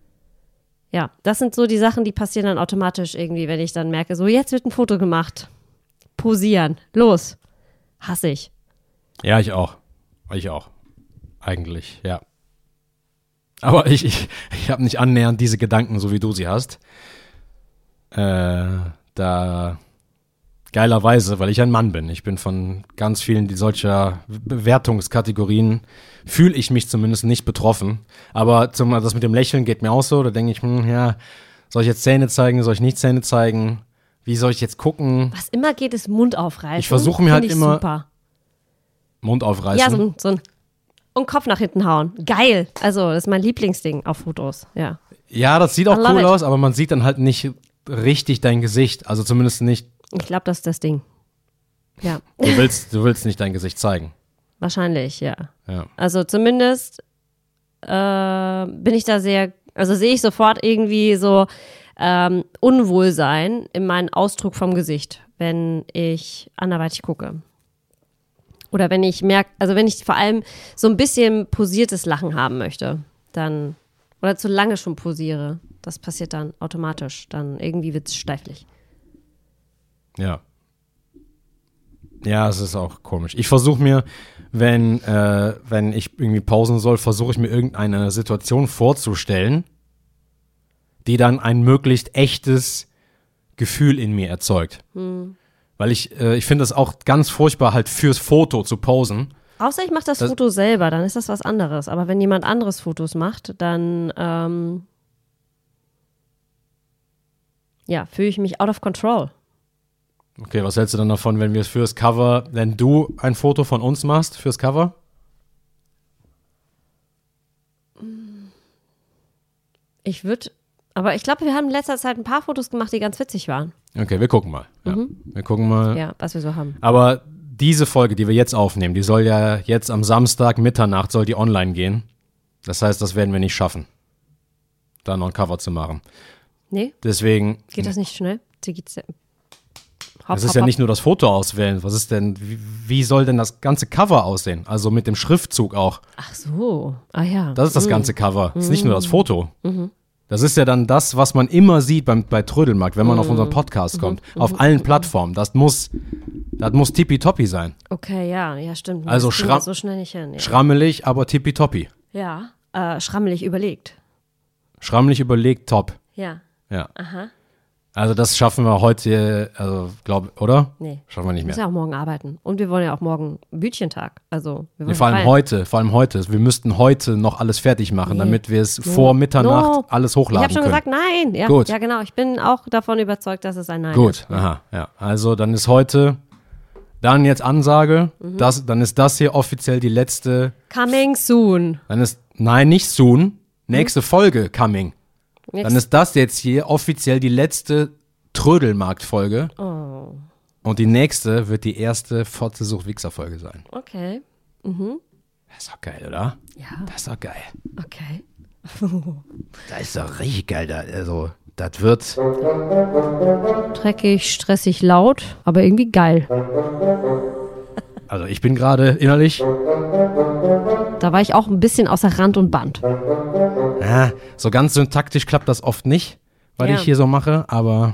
Ja, das sind so die Sachen, die passieren dann automatisch irgendwie, wenn ich dann merke, so jetzt wird ein Foto gemacht. Posieren, los. Hasse ich. Ja, ich auch. Ich auch. Eigentlich, ja. Aber ich, ich, ich habe nicht annähernd diese Gedanken, so wie du sie hast. Äh, da geilerweise, weil ich ein Mann bin. Ich bin von ganz vielen die solcher Bewertungskategorien, fühle ich mich zumindest nicht betroffen. Aber zum, das mit dem Lächeln geht mir auch so. Da denke ich, hm, ja, soll ich jetzt Zähne zeigen, soll ich nicht Zähne zeigen? Wie soll ich jetzt gucken? Was immer geht, ist Mund aufreißen. Ich versuche mir halt Find ich immer- Super. Mund aufreißen. Ja, so, ein- so ein und Kopf nach hinten hauen. Geil. Also, das ist mein Lieblingsding auf Fotos. Ja. Ja, das sieht auch I love cool it. aus, aber man sieht dann halt nicht richtig dein Gesicht. Also zumindest nicht, Ich glaube, das ist das Ding. Ja, du willst, du willst nicht dein Gesicht zeigen. wahrscheinlich, ja. Ja. Also zumindest äh, bin ich da sehr, also sehe ich sofort irgendwie so ähm, Unwohlsein in meinem Ausdruck vom Gesicht, wenn ich anderweitig gucke. Oder wenn ich merke, also wenn ich vor allem so ein bisschen posiertes Lachen haben möchte, dann Oder zu lange schon posiere. Das passiert dann automatisch. Dann irgendwie wird es steiflich. Ja. Ja, es ist auch komisch. Ich versuche mir, wenn, äh, wenn ich irgendwie pausen soll, versuche ich mir irgendeine Situation vorzustellen, die dann ein möglichst echtes Gefühl in mir erzeugt. Hm. Weil ich, äh, ich finde es auch ganz furchtbar, halt fürs Foto zu posen. Außer ich mache das, das Foto selber, dann ist das was anderes. Aber wenn jemand anderes Fotos macht, dann ähm, ja, fühle ich mich out of control. Okay, was hältst du dann davon, wenn wir fürs Cover, wenn du ein Foto von uns machst fürs Cover? Ich würde, aber ich glaube, wir haben in letzter Zeit ein paar Fotos gemacht, die ganz witzig waren. Okay, wir gucken mal. Ja. Mhm. Wir gucken mal. Ja, was wir so haben. Aber diese Folge, die wir jetzt aufnehmen, die soll ja jetzt am Samstag Mitternacht soll die online gehen. Das heißt, das werden wir nicht schaffen, da noch ein Cover zu machen. Nee. Deswegen. Geht das nicht schnell? Sie geht's ja. Es ist ja nicht nur das Foto auswählen. Was ist denn, wie, wie soll denn das ganze Cover aussehen? Also mit dem Schriftzug auch. Ach so, ah ja. Das ist das ganze Cover. Das ist nicht nur das Foto. Mhm. Das ist ja dann das, was man immer sieht beim, bei Trödelmarkt, wenn man mhm. auf unseren Podcast kommt. Mhm. Auf allen Plattformen. Das muss, das muss tippitoppi sein. Okay, ja, ja, stimmt. Also das schram- so schnell nicht hin. Ja. Schrammelig, aber tippitoppi. Ja, äh, schrammelig überlegt. Schrammelig überlegt, top. Ja. Ja. Aha. Also das schaffen wir heute, also glaube, oder? Nee. Schaffen wir nicht Wir mehr. müssen ja auch morgen arbeiten. Und wir wollen ja auch morgen Bütchentag. Also wir wollen Nee, vor allem feiern. heute, vor allem heute. Wir müssten heute noch alles fertig machen, Nee. damit wir es No. vor Mitternacht No. alles Ich hochladen habe schon können. gesagt, nein. Ja, Gut. ja, genau. Ich bin auch davon überzeugt, dass es ein Nein Gut, ist. aha, ja. Also dann ist heute, dann jetzt Ansage, Mhm. das, dann ist das hier offiziell die letzte, Coming soon. dann ist, nein, nicht soon, nächste Folge coming. Nix. Dann ist das jetzt hier offiziell die letzte Trödelmarkt-Folge. Oh, Und die nächste wird die erste Fotze sucht Wichser-Folge sein. okay. Mhm. Das ist doch geil, oder? Ja, Das ist doch geil. okay. Das ist doch richtig geil. Da, also, das wird. Dreckig, stressig, laut, aber irgendwie geil. Also, ich bin gerade innerlich. Da war ich auch ein bisschen außer Rand und Band. Ja, so ganz syntaktisch klappt das oft nicht, was Ja. ich hier so mache, aber.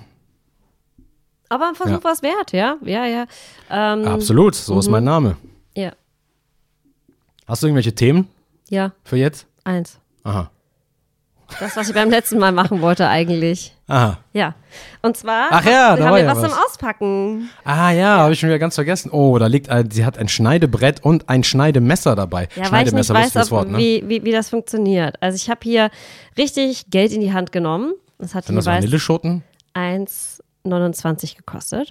Aber ein Versuch Ja. war es wert, ja? Ja, ja. Ähm, Absolut, so ist mein Name. Ja, Hast du irgendwelche Themen ja, für jetzt? eins. Aha. Das, was ich beim letzten Mal machen wollte eigentlich. Aha. Ja. Und zwar Ach ja, haben da wir war ja was, was. zum Auspacken. Ah ja, habe ich schon wieder ganz vergessen. Oh, da liegt ein, sie hat ein Schneidebrett und ein Schneidemesser dabei. Ja, weil ich nicht Schneidemesser, weiß, lustiges ob, Wort, ne? wie, wie, wie das funktioniert. Also ich habe hier richtig Geld in die Hand genommen. Das hat Sind das jeweils Vanilleschoten? eins neunundzwanzig gekostet.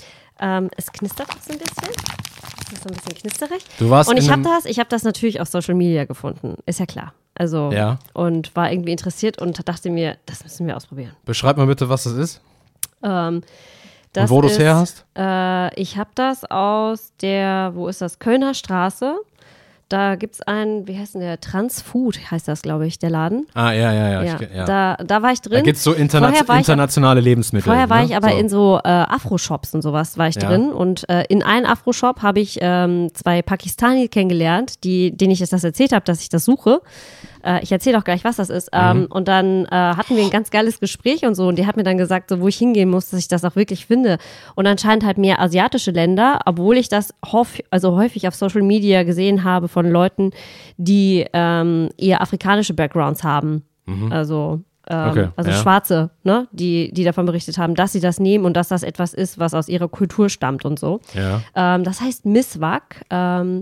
Ähm, es knistert jetzt ein bisschen. Es ist so ein bisschen knisterig. Du warst Und ich in habe einem- das, ich habe das natürlich auf Social Media gefunden. Ist ja klar. Also Ja. und war irgendwie interessiert und dachte mir, das müssen wir ausprobieren. Beschreib mal bitte, was das ist. Ähm, das Und wo du es ist, her hast? Äh, ich habe das aus der, wo ist das? Kölner Straße. Da gibt es einen, wie heißt denn der? Transfood heißt das, glaube ich, der Laden. Ah, ja, ja, ja. Ja, ich, ja. Da, da war ich drin. Da gibt es so interna Vorher war ich- internationale Lebensmittel. Vorher war ne? ich aber so. in so äh, Afro-Shops und sowas war ich Ja. drin. Und äh, in einem Afro-Shop habe ich ähm, zwei Pakistani kennengelernt, die, denen ich jetzt das erzählt habe, dass ich das suche. Äh, ich erzähle auch gleich, was das ist. Ähm, und dann äh, hatten wir ein ganz geiles Gespräch und so. Und die hat mir dann gesagt, so, wo ich hingehen muss, dass ich das auch wirklich finde. Und anscheinend halt mehr asiatische Länder, obwohl ich das hof, also häufig auf Social Media gesehen habe von Leuten, die ähm, eher afrikanische Backgrounds haben. Also Ähm, Okay, also ja. Schwarze, ne, die, die davon berichtet haben, dass sie das nehmen und dass das etwas ist, was aus ihrer Kultur stammt und so. Ja. Ähm, das heißt Miswak. Ähm,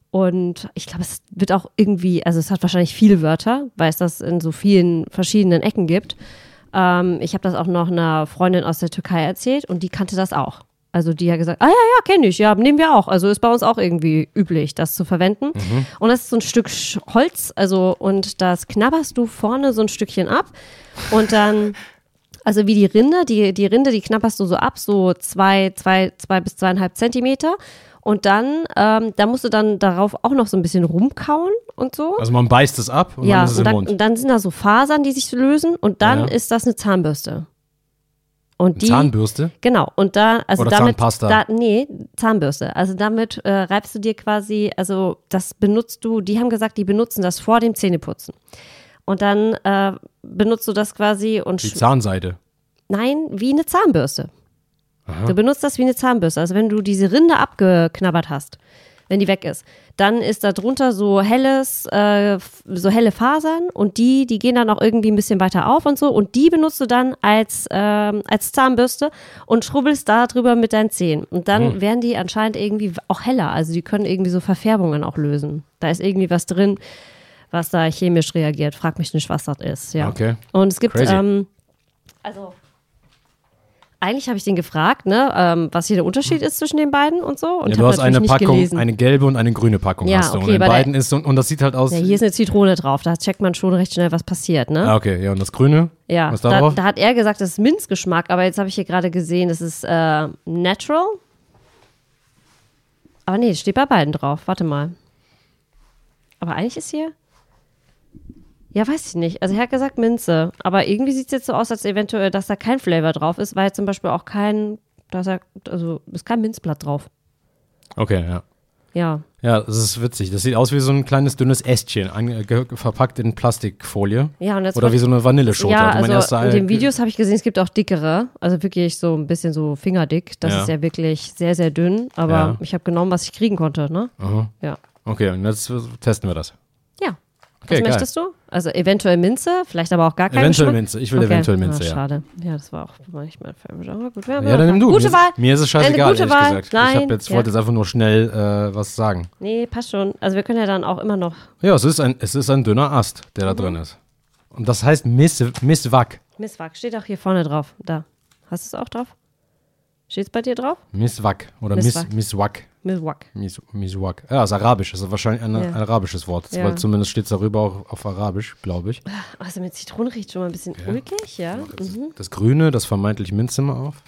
und ich glaube, es wird auch irgendwie, also es hat wahrscheinlich viele Wörter, weil es das in so vielen verschiedenen Ecken gibt. Ähm, ich habe das auch noch einer Freundin aus der Türkei erzählt und die kannte das auch. Also die hat gesagt, ah ja, ja, kenne ich, ja, nehmen wir auch. Also ist bei uns auch irgendwie üblich, das zu verwenden. Mhm. Und das ist so ein Stück Sch- Holz, also und das knabberst du vorne so ein Stückchen ab und dann, also wie die Rinde, die, die Rinde, die knabberst du so ab, so zwei, zwei, zwei bis zweieinhalb Zentimeter. Und dann, ähm, da musst du dann darauf auch noch so ein bisschen rumkauen und so. Also man beißt es ab und ja, dann ist es und im dann, Mund. und dann sind da so Fasern, die sich lösen und dann Ja. ist das eine Zahnbürste. Und die, Zahnbürste? Genau, und da, also Oder damit, Zahnpasta? Da, nee, Zahnbürste. Also damit äh, reibst du dir quasi, also das benutzt du, die haben gesagt, die benutzen das vor dem Zähneputzen. und dann äh, benutzt du das quasi und Die Zahnseide. Nein, wie eine Zahnbürste. Aha. Du benutzt das wie eine Zahnbürste. Also wenn du diese Rinde abgeknabbert hast, wenn die weg ist, dann ist da drunter so helles, äh, so helle Fasern und die, die gehen dann auch irgendwie ein bisschen weiter auf und so und die benutzt du dann als, ähm, als Zahnbürste und schrubbelst da drüber mit deinen Zähnen. Und dann Hm. werden die anscheinend irgendwie auch heller. Also die können irgendwie so Verfärbungen auch lösen. Da ist irgendwie was drin, was da chemisch reagiert. Frag mich nicht, was das ist. Ja. Okay. Und es gibt, Crazy. ähm, also eigentlich habe ich den gefragt, ne, ähm, was hier der Unterschied ist zwischen den beiden und so. Und Ja, hab du hast eine natürlich nicht Packung, gelesen. eine gelbe und eine grüne Packung Ja, hast du. okay, und in bei der- beiden ist so, und das sieht halt aus. Ja, hier ist eine Zitrone drauf, da checkt man schon recht schnell, was passiert, ne? Ah, okay, ja, und das grüne? Ja, Was ist da da, drauf? da hat er gesagt, das ist Minzgeschmack, aber jetzt habe ich hier gerade gesehen, das ist äh, natural. Aber nee, steht bei beiden drauf, warte mal. Aber eigentlich ist hier, ja, weiß ich nicht. Also er hat gesagt Minze, aber irgendwie sieht es jetzt so aus, als eventuell, dass da kein Flavor drauf ist, weil zum Beispiel auch kein, da ist ja, also ist kein Minzblatt drauf. Okay, ja. Ja, Ja, das ist witzig. Das sieht aus wie so ein kleines dünnes Ästchen, ein, ge- verpackt in Plastikfolie. ja und jetzt Oder wie so eine Vanilleschote. Ja, Also mein also erster- in den Videos habe ich gesehen, es gibt auch dickere, also wirklich so ein bisschen so fingerdick. Das Ja. ist ja wirklich sehr, sehr dünn, aber Ja. ich habe genommen, was ich kriegen konnte, ne? Aha. Ja. Okay, und jetzt testen wir das. Ja. Okay, Was geil. möchtest du? Also eventuell Minze, vielleicht aber auch gar keine Eventuell Geschmack? Minze. Ich will Okay. eventuell Minze, ah, ja. Schade. Ja, das war auch nicht mein Favorite, aber gut. Ja, dann nimm du. Gute mir, Wahl. Mir ist es scheißegal, Eine gute ehrlich Wahl. gesagt. ich Nein. hab jetzt, Ja. wollte jetzt einfach nur schnell äh, was sagen. Nee, passt schon. Also wir können ja dann auch immer noch Ja, es ist ein, es ist ein dünner Ast, der da Mhm. drin ist. Und das heißt Miss, Misswack. Misswack. Steht auch hier vorne drauf. Da. Hast du es auch drauf? Steht es bei dir drauf? Misswack oder Misswack. Miss, Misswack. Misswack. Mis, Miswak. Ja, ist arabisch. Das ist wahrscheinlich ein, Ja. ein arabisches Wort. Ja. Weil zumindest steht es darüber auch auf Arabisch, glaube ich. Also mit Zitronen riecht schon mal ein bisschen ulkig, ja. Mhm. Das Grüne, das vermeintlich Minze mal auf.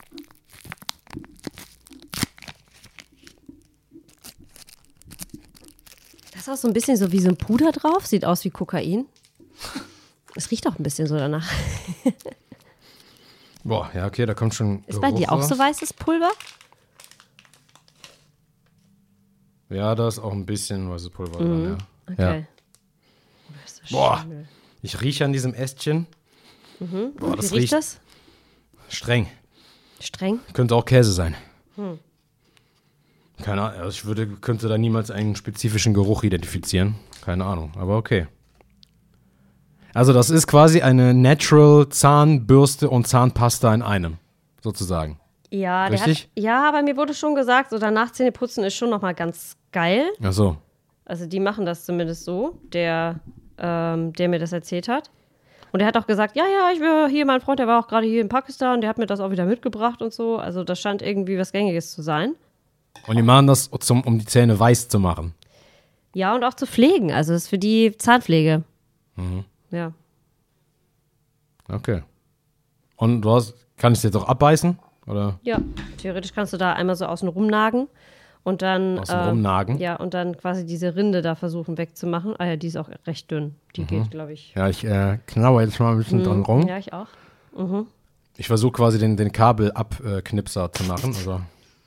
Da ist auch so ein bisschen so wie so ein Puder drauf. Sieht aus wie Kokain. Es riecht auch ein bisschen so danach. Boah, ja, okay, da kommt schon. Ist bei Geruch dir auch raus. so weißes Pulver? Ja, da ist auch ein bisschen weißes Pulver dran, ja. Mhm. Okay. Ja. Oh, das ist so Boah, Schimmel. ich rieche an diesem Ästchen. Boah, Wie das riecht riecht das? streng. Streng? Könnte auch Käse sein. Hm. Keine Ahnung, also ich würde, könnte da niemals einen spezifischen Geruch identifizieren. Keine Ahnung, aber okay. Also das ist quasi eine Natural Zahnbürste und Zahnpasta in einem, sozusagen. Ja, der hat, Richtig? ja, aber mir wurde schon gesagt, so danach Zähne putzen ist schon nochmal ganz geil. Ach so. Also die machen das zumindest so, der, ähm, der mir das erzählt hat. Und er hat auch gesagt, ja, ja, ich will hier, mein Freund, der war auch gerade hier in Pakistan, der hat mir das auch wieder mitgebracht und so. Also das scheint irgendwie was Gängiges zu sein. Und die machen das, zum, um die Zähne weiß zu machen. Ja, und auch zu pflegen. Also das ist für die Zahnpflege. Mhm. Ja. Okay. Und du hast, kann ich es jetzt auch abbeißen? Oder Ja, theoretisch kannst du da einmal so außen rumnagen und dann außen äh, rumnagen? ja, und dann quasi diese Rinde da versuchen wegzumachen. Ah ja, die ist auch recht dünn. Die Mhm. geht, glaube ich. Ja, ich äh, knaue jetzt mal ein bisschen dran rum. Ja, ich auch. Ich versuche quasi den, den Kabelabknipser zu machen. Also,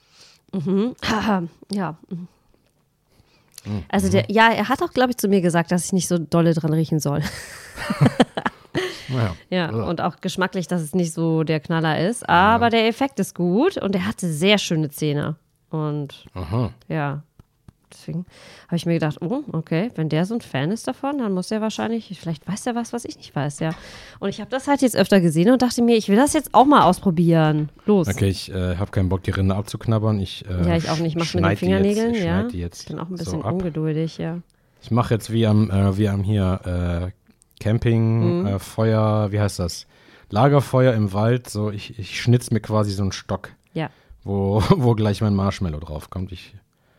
Ja. Mhm. Also der, ja, er hat auch, glaube ich, zu mir gesagt, dass ich nicht so dolle dran riechen soll. naja. Ja, und auch geschmacklich, dass es nicht so der Knaller ist. Aber der Effekt ist gut und er hatte sehr schöne Zähne. Und Aha. ja, deswegen habe ich mir gedacht, oh, okay, wenn der so ein Fan ist davon, dann muss er wahrscheinlich, vielleicht weiß er was, was ich nicht weiß, ja. Und ich habe das halt jetzt öfter gesehen und dachte mir, ich will das jetzt auch mal ausprobieren. Los. Okay, ich äh, habe keinen Bock, die Rinde abzuknabbern. Ich, äh, Ja, ich auch nicht. Mach mit den schneid die Fingernägeln, jetzt, ich ja. schneid die jetzt Ich bin auch ein so bisschen ab. ungeduldig, ja. Ich mache jetzt wie am, äh, wie am hier äh, Camping, Mhm. äh, Feuer, wie heißt das? Lagerfeuer im Wald. So, ich, ich schnitz mir quasi so einen Stock, Ja. wo, wo gleich mein Marshmallow drauf kommt. Ich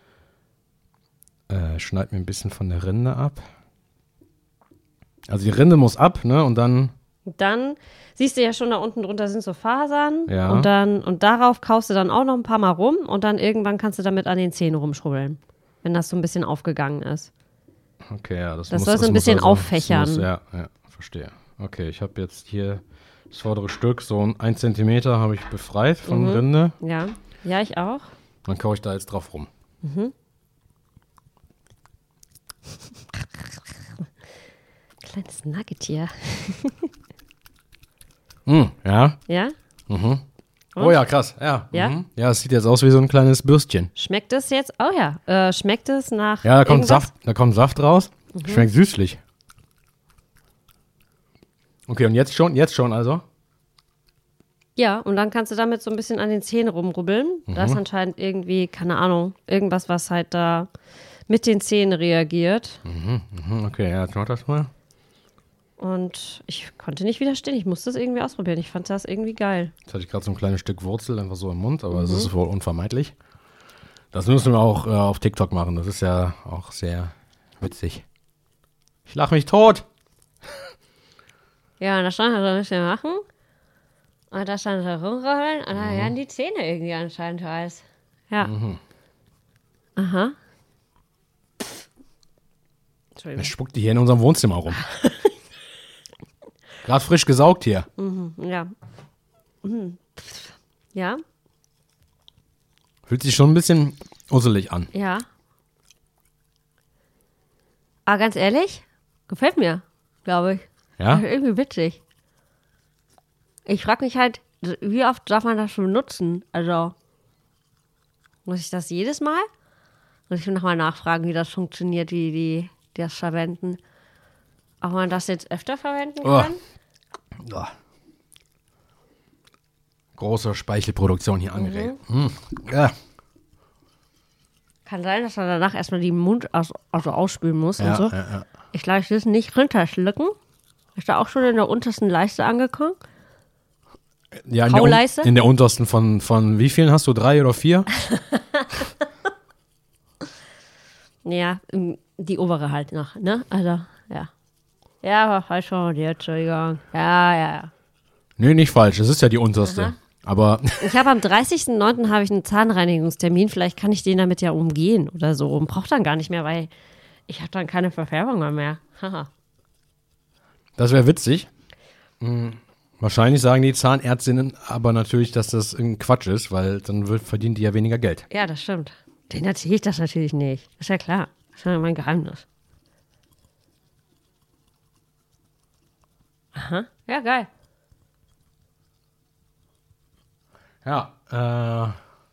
äh, schneide mir ein bisschen von der Rinde ab. Also die Rinde muss ab, ne? Und dann, Dann siehst du ja schon, da unten drunter sind so Fasern. Ja. Und dann, und darauf kaust du dann auch noch ein paar Mal rum und dann irgendwann kannst du damit an den Zähnen rumschrubbeln. Wenn das so ein bisschen aufgegangen ist. okay, ja, das, Das muss, soll so ein muss bisschen auffächern. Das muss, ja, ja, verstehe. Okay, ich habe jetzt hier das vordere Stück, so ein ein Zentimeter habe ich befreit von Mhm. Rinde. Ja. Ja, ich auch. Dann kaue ich da jetzt drauf rum. Kleines Nuggetier. Mm, ja. Ja? Mhm. Oh ja, krass. Ja. Ja? Mhm. Ja, es sieht jetzt aus wie so ein kleines Bürstchen. Schmeckt es jetzt? Oh ja. Äh, schmeckt es nach. Ja, da kommt irgendwas? Saft, da kommt Saft raus. Mhm. Schmeckt süßlich. Okay, und jetzt schon? Jetzt schon also? Ja, und dann kannst du damit so ein bisschen an den Zähnen rumrubbeln. Mhm. Da ist anscheinend irgendwie, keine Ahnung, irgendwas, was halt da mit den Zähnen reagiert. Mhm, mhm, okay, ja, jetzt mach das mal. Und ich konnte nicht widerstehen. Ich musste es irgendwie ausprobieren. Ich fand das irgendwie geil. Jetzt hatte ich gerade so ein kleines Stück Wurzel einfach so im Mund, aber es ist wohl unvermeidlich. Das müssen wir auch äh, auf TikTok machen. Das ist ja auch sehr witzig. Ich lach mich tot. Ja, und da stand halt so ein bisschen machen. Und da stand so rumrollen. Und dann werden die Zähne irgendwie anscheinend heiß. Ja. Mhm. Aha. Er Entschuldigung. spuckt die hier in unserem Wohnzimmer rum. Gerade frisch gesaugt hier. Mhm, ja. Mhm. Ja, Fühlt sich schon ein bisschen usselig an. ja. Aber ganz ehrlich, gefällt mir, glaube ich. Ja? Das ist irgendwie witzig. Ich frage mich halt, wie oft darf man das schon nutzen? Also, muss ich das jedes Mal? Muss ich nochmal nachfragen, wie das funktioniert, wie die, die das verwenden. Ob man das jetzt öfter verwenden Oh. kann? Oh. Große Speichelproduktion hier angeregt. Mhm. Ja. Kann sein, dass man danach erstmal den Mund aus, also ausspülen muss Ja, und so. ja, ja. Ich glaube, ich will es nicht runterschlucken. Ist da auch schon in der untersten Leiste angekommen? Ja, in der, un Kauleiste? in der untersten von, von wie vielen hast du? Drei oder vier? Ja, ähm, die obere halt noch, ne? Also, ja. Ja, war falsch formuliert, Entschuldigung. Ja, ja, ja. Nee, nicht falsch. Es ist ja die unterste. Aha. Aber Ich habe am dreißigsten neunten habe ich einen Zahnreinigungstermin. Vielleicht kann ich den damit ja umgehen oder so. Und brauche dann gar nicht mehr, weil ich habe dann keine Verfärbung mehr. Haha. das wäre witzig. Hm. Wahrscheinlich sagen die Zahnärztinnen aber natürlich, dass das ein Quatsch ist, weil dann wird, verdienen die ja weniger Geld. Ja, das stimmt. Den erzähle ich das natürlich nicht. Ist ja klar. Das ist ja mein Geheimnis. Aha. Ja, geil. Ja, äh.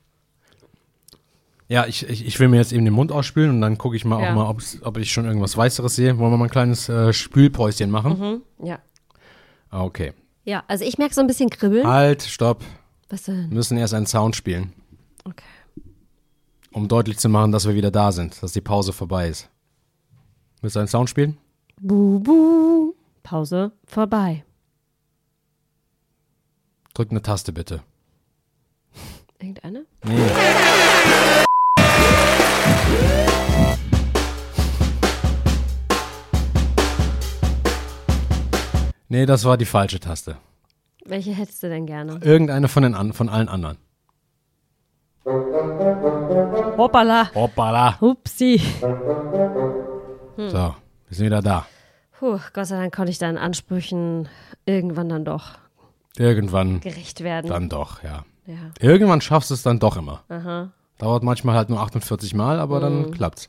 Ja, ich, ich, ich will mir jetzt eben den Mund ausspülen und dann gucke ich mal Ja. auch mal, ob's, ob ich schon irgendwas Weißeres sehe. Wollen wir mal ein kleines äh, Spülpäuschen machen? Mhm. Ja. Ah, okay. Ja, also ich merke so ein bisschen Kribbeln. Halt, stopp. Was denn? Wir müssen erst einen Sound spielen, Okay. um deutlich zu machen, dass wir wieder da sind, dass die Pause vorbei ist. Willst du einen Sound spielen? Bu, bu. Pause vorbei. Drück eine Taste bitte. Irgendeine? Nee. Nee, das war die falsche Taste. Welche hättest du denn gerne? Irgendeine von, den an, von allen anderen. Hoppala. Hoppala. Hupsi. So, wir sind wieder da. Puh, Gott sei Dank konnte ich deinen Ansprüchen irgendwann dann doch Irgendwann gerecht werden. dann doch, ja. Ja. Irgendwann schaffst du es dann doch immer. Aha. Dauert manchmal halt nur achtundvierzig Mal, aber dann klappt's.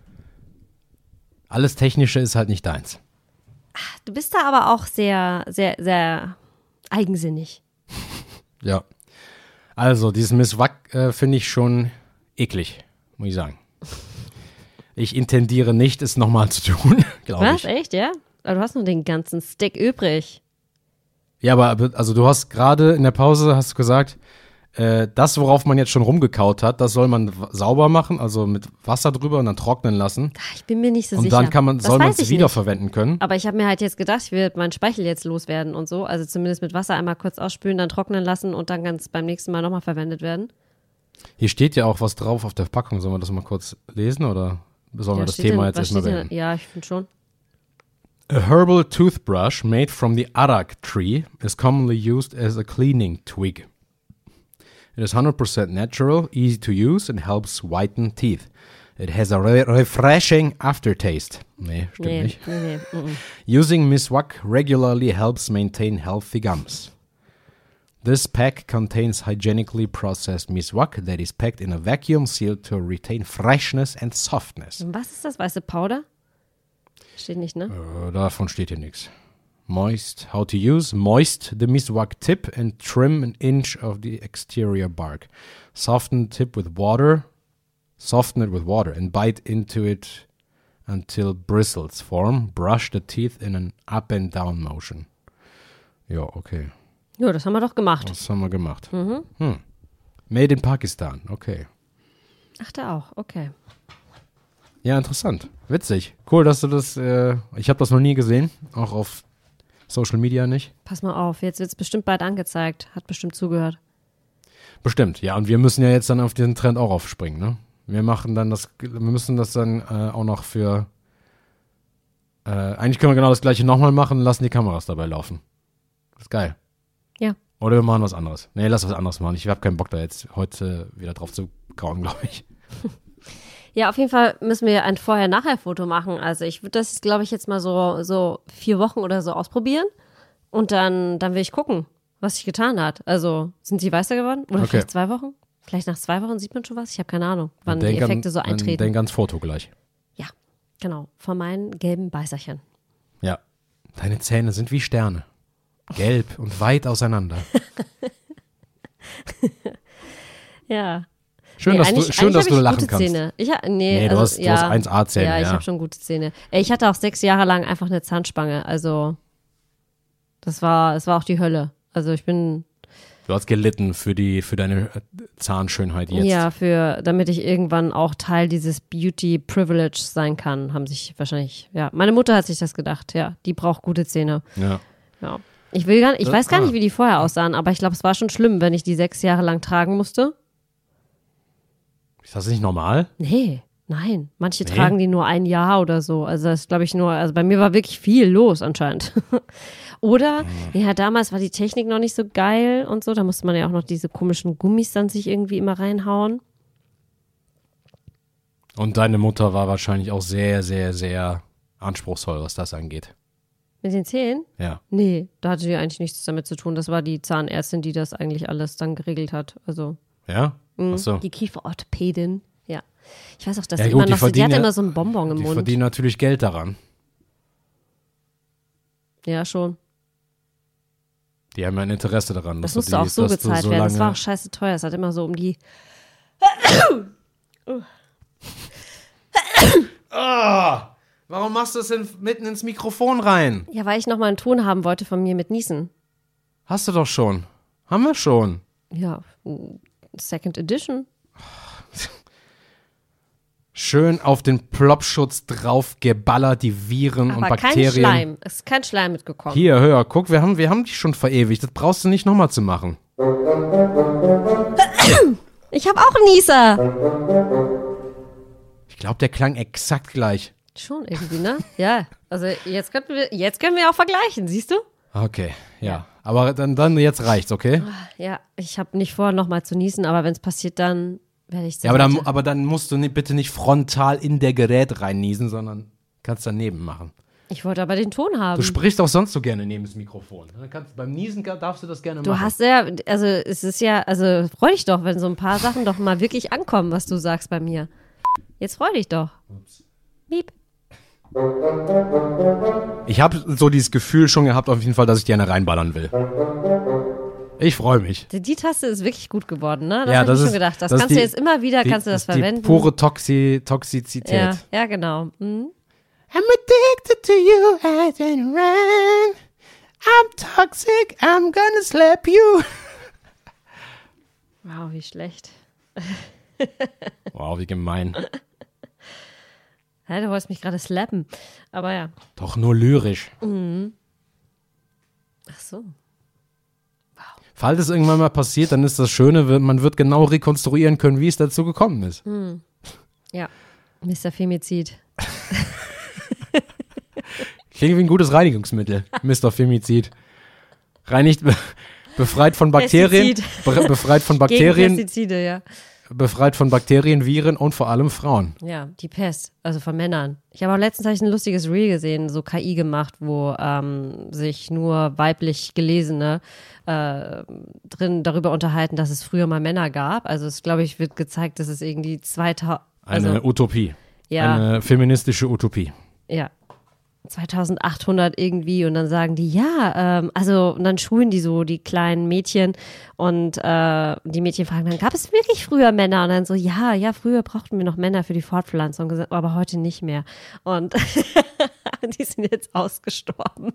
Alles Technische ist halt nicht deins. Du bist da aber auch sehr, sehr, sehr eigensinnig. Ja. Also, dieses Miss Wack äh, finde ich schon eklig, muss ich sagen. Ich intendiere nicht, es nochmal zu tun, glaube Was? ich. Echt, ja? Aber du hast noch den ganzen Stick übrig. Ja, aber also du hast gerade in der Pause hast du gesagt, äh, das, worauf man jetzt schon rumgekaut hat, das soll man w- sauber machen, also mit Wasser drüber und dann trocknen lassen. Ah, Ich bin mir nicht so Und sicher. dann kann man, Das soll man weiß es ich wiederverwenden können. nicht. Aber ich habe mir halt jetzt gedacht, ich werde meinen Speichel jetzt loswerden und so. Also zumindest mit Wasser einmal kurz ausspülen, dann trocknen lassen und dann kann es beim nächsten Mal nochmal verwendet werden. Hier steht ja auch was drauf auf der Packung. Sollen wir das mal kurz lesen oder sollen Ja, wir das steht Thema denn- jetzt was erstmal steht denn- beenden? Ja, ich finde schon. A herbal toothbrush made from the arak tree is commonly used as a cleaning twig. It is one hundred percent natural, easy to use and helps whiten teeth. It has a re refreshing aftertaste. Nee, stimmt Nee, nicht. nee, nee. mm, mm. Using Miswak regularly helps maintain healthy gums. This pack contains hygienically processed Miswak that is packed in a vacuum seal to retain freshness and softness. Und was ist das weiße Powder? Steht nicht, ne? Äh, davon steht hier nichts. Moist, how to use. Moist the miswak tip and trim an inch of the exterior bark. Soften the tip with water. Soften it with water and bite into it until bristles form. Brush the teeth in an up and down motion. Ja, okay. Ja, das haben wir doch gemacht. Das haben wir gemacht. Mhm. Hm. Made in Pakistan, okay. Ach, da auch, okay. Ja, interessant. Witzig. Cool, dass du das, äh, ich habe das noch nie gesehen, auch auf Social Media nicht. Pass mal auf, jetzt wird es bestimmt bald angezeigt. Hat bestimmt zugehört. Bestimmt, ja. Und wir müssen ja jetzt dann auf diesen Trend auch aufspringen, ne? Wir machen dann das, wir müssen das dann äh, auch noch für, äh, eigentlich können wir genau das gleiche nochmal machen und lassen die Kameras dabei laufen. Das ist geil. Ja. Oder wir machen was anderes. Nee, lass was anderes machen. Ich habe keinen Bock da jetzt heute wieder drauf zu kauen, glaube ich. Ja, auf jeden Fall müssen wir ein Vorher-Nachher-Foto machen. Also ich würde das, glaube ich, jetzt mal so, so vier Wochen oder so ausprobieren. Und dann, dann will ich gucken, was sich getan hat. Also sind sie weißer geworden? Oder Okay. vielleicht zwei Wochen? Vielleicht nach zwei Wochen sieht man schon was? Ich habe keine Ahnung, wann die Denk an- Effekte so an- eintreten. Denk ans Foto gleich. Ja, genau. Von meinen gelben Beißerchen. Ja. Deine Zähne sind wie Sterne. Gelb und weit auseinander. Ja. Schön, Nee, dass du, eigentlich- schön, eigentlich dass hab du ich lachen gute kannst. Zähne. Ich, ha- nee, Nee, du also, hast- du ja, hast eins A Zähne, Ja, ich ja. habe schon gute Zähne. Ey, Ich hatte auch sechs Jahre lang einfach eine Zahnspange. Also das war, das war auch die Hölle. Also ich bin, Du hast gelitten für die, für deine äh, Zahnschönheit jetzt. ja, für, damit ich irgendwann auch Teil dieses Beauty Privilege sein kann, haben sich wahrscheinlich, ja. Meine Mutter hat sich das gedacht, ja. Die braucht gute Zähne. Ja. Ja. Ich will gar nicht, ich Das- weiß gar ah. nicht, wie die vorher aussahen, aber ich glaube, es war schon schlimm, wenn ich die sechs Jahre lang tragen musste. Ist das nicht normal? Nee, nein. Manche Nee? tragen die nur ein Jahr oder so. Also das glaube ich nur, also bei mir war wirklich viel los anscheinend. Oder, ja, damals war die Technik noch nicht so geil und so. Da musste man ja auch noch diese komischen Gummis dann sich irgendwie immer reinhauen. Und deine Mutter war wahrscheinlich auch sehr, sehr, sehr anspruchsvoll, was das angeht. Mit den Zähnen? Ja. Nee, da hatte die eigentlich nichts damit zu tun. Das war die Zahnärztin, die das eigentlich alles dann geregelt hat. Also Ja? Ach so. die Kieferorthopädin. Ja. Ich weiß auch, dass Ja, die gut, immer die noch so, die verdienen hatte ja- immer so einen Bonbon im Die Mund. verdienen natürlich Geld daran. Ja, schon. Die haben ja ein Interesse daran. Das dass musste du die, auch so dass du gezahlt so werden. Das war lange- auch scheiße teuer. Es hat immer so um die. Ah, warum machst du es denn mitten ins Mikrofon rein? Ja, weil ich nochmal einen Ton haben wollte von mir mit Niesen. Hast du doch schon. Haben wir schon. Ja, Second Edition. Schön auf den Plopschutz drauf geballert, die Viren und Aber kein Bakterien. Schleim. Es ist kein Schleim mitgekommen. Hier, hör, guck, wir haben, wir haben dich schon verewigt. Das brauchst du nicht nochmal zu machen. Ich habe auch einen Nieser. Ich glaube, der klang exakt gleich. Schon irgendwie, ne? Ja. Also jetzt, könnten wir, jetzt können wir auch vergleichen, siehst du? Okay, ja. Aber dann, dann jetzt reicht's, okay? Ja, ich habe nicht vor, nochmal zu niesen, aber wenn es passiert, dann werde ich Ja, aber dann, aber dann musst du nicht, bitte nicht frontal in der Gerät reinniesen, sondern kannst daneben machen. Ich wollte aber den Ton haben. Du sprichst auch sonst so gerne neben das Mikrofon. Dann kannst, beim Niesen darfst du das gerne Du machen. hast ja, also es ist ja, also freu dich doch, wenn so ein paar Sachen doch mal wirklich ankommen, was du sagst bei mir. Jetzt freu dich doch. Miep. Ich habe so dieses Gefühl schon gehabt, auf jeden Fall, dass ich die eine reinballern will. Ich freue mich. Die, die Taste ist wirklich gut geworden, ne? Das Ja, habe das ich schon ist- gedacht. Das, das ist kannst du die- jetzt immer wieder, Die, kannst du das ist verwenden. Die pure Toxi Toxizität. ja, ja, genau. Mhm. I'm addicted to you as in rain. I'm toxic, I'm gonna slap you. Wow, wie schlecht. Wow, wie gemein. Ja, du wolltest mich gerade slappen. Aber ja. Doch nur lyrisch. Ach so. Falls es irgendwann mal passiert, dann ist das Schöne, man wird genau rekonstruieren können, wie es dazu gekommen ist. Ja. Mister Femizid. Klingt wie ein gutes Reinigungsmittel, Mister Femizid. Reinigt, be- befreit von Bakterien, Pestizid. be- befreit von Gegen Bakterien, Pestizide, ja. befreit von Bakterien, Viren und vor allem Frauen. Ja, die Pest, also von Männern. Ich habe auch letztens hab ich ein lustiges Reel gesehen, so K I gemacht, wo ähm, sich nur weiblich Gelesene äh, drin darüber unterhalten, dass es früher mal Männer gab. Also es, glaube ich, wird gezeigt, dass es irgendwie zweitausend, Eine also, Utopie. ja, Eine feministische Utopie. ja. zweitausendachthundert irgendwie und dann sagen die, ja, ähm, also und dann schulen die so die kleinen Mädchen und äh, die Mädchen fragen dann, gab es wirklich früher Männer? Und dann so, ja, ja, früher brauchten wir noch Männer für die Fortpflanzung, aber heute nicht mehr. Und die sind jetzt ausgestorben.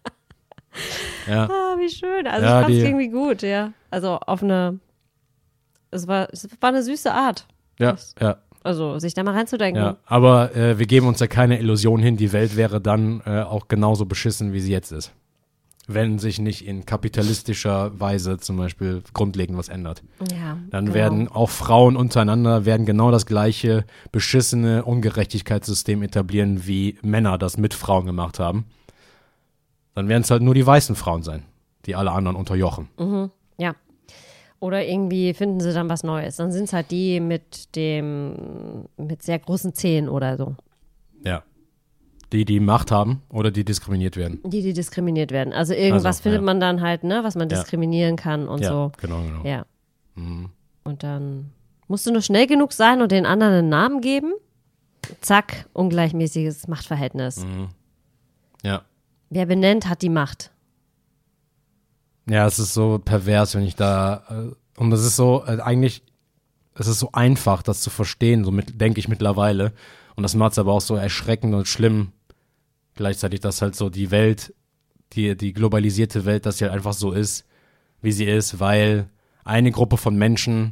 Ja. Ah, wie schön. Also Ja, ich fand es die- irgendwie gut, ja. Also auf eine, es war, es war eine süße Art. Ja, Das- ja. Also sich da mal reinzudenken. Ja, aber äh, wir geben uns ja keine Illusion hin, die Welt wäre dann äh, auch genauso beschissen, wie sie jetzt ist. Wenn sich nicht in kapitalistischer Weise zum Beispiel grundlegend was ändert. Ja, Dann genau. werden auch Frauen untereinander werden genau das gleiche beschissene Ungerechtigkeitssystem etablieren, wie Männer das mit Frauen gemacht haben. Dann werden es halt nur die weißen Frauen sein, die alle anderen unterjochen. Ja. Oder irgendwie finden sie dann was Neues. Dann sind es halt die mit dem, mit sehr großen Zähnen oder so. Ja. Die, die Macht haben oder die diskriminiert werden. Die, die diskriminiert werden. Also irgendwas Also, findet ja. man dann halt, ne, was man Ja. diskriminieren kann und ja, so. genau, genau. Ja. Mhm. Und dann musst du nur schnell genug sein und den anderen einen Namen geben. Zack, ungleichmäßiges Machtverhältnis. Mhm. Ja. Wer benennt, hat die Macht. Ja, es ist so pervers, wenn ich da, äh, und das ist so, äh, eigentlich, es ist so einfach, das zu verstehen, so mit, denke ich mittlerweile. Und das macht es aber auch so erschreckend und schlimm, gleichzeitig, dass halt so die Welt, die, die globalisierte Welt, dass sie halt einfach so ist, wie sie ist, weil eine Gruppe von Menschen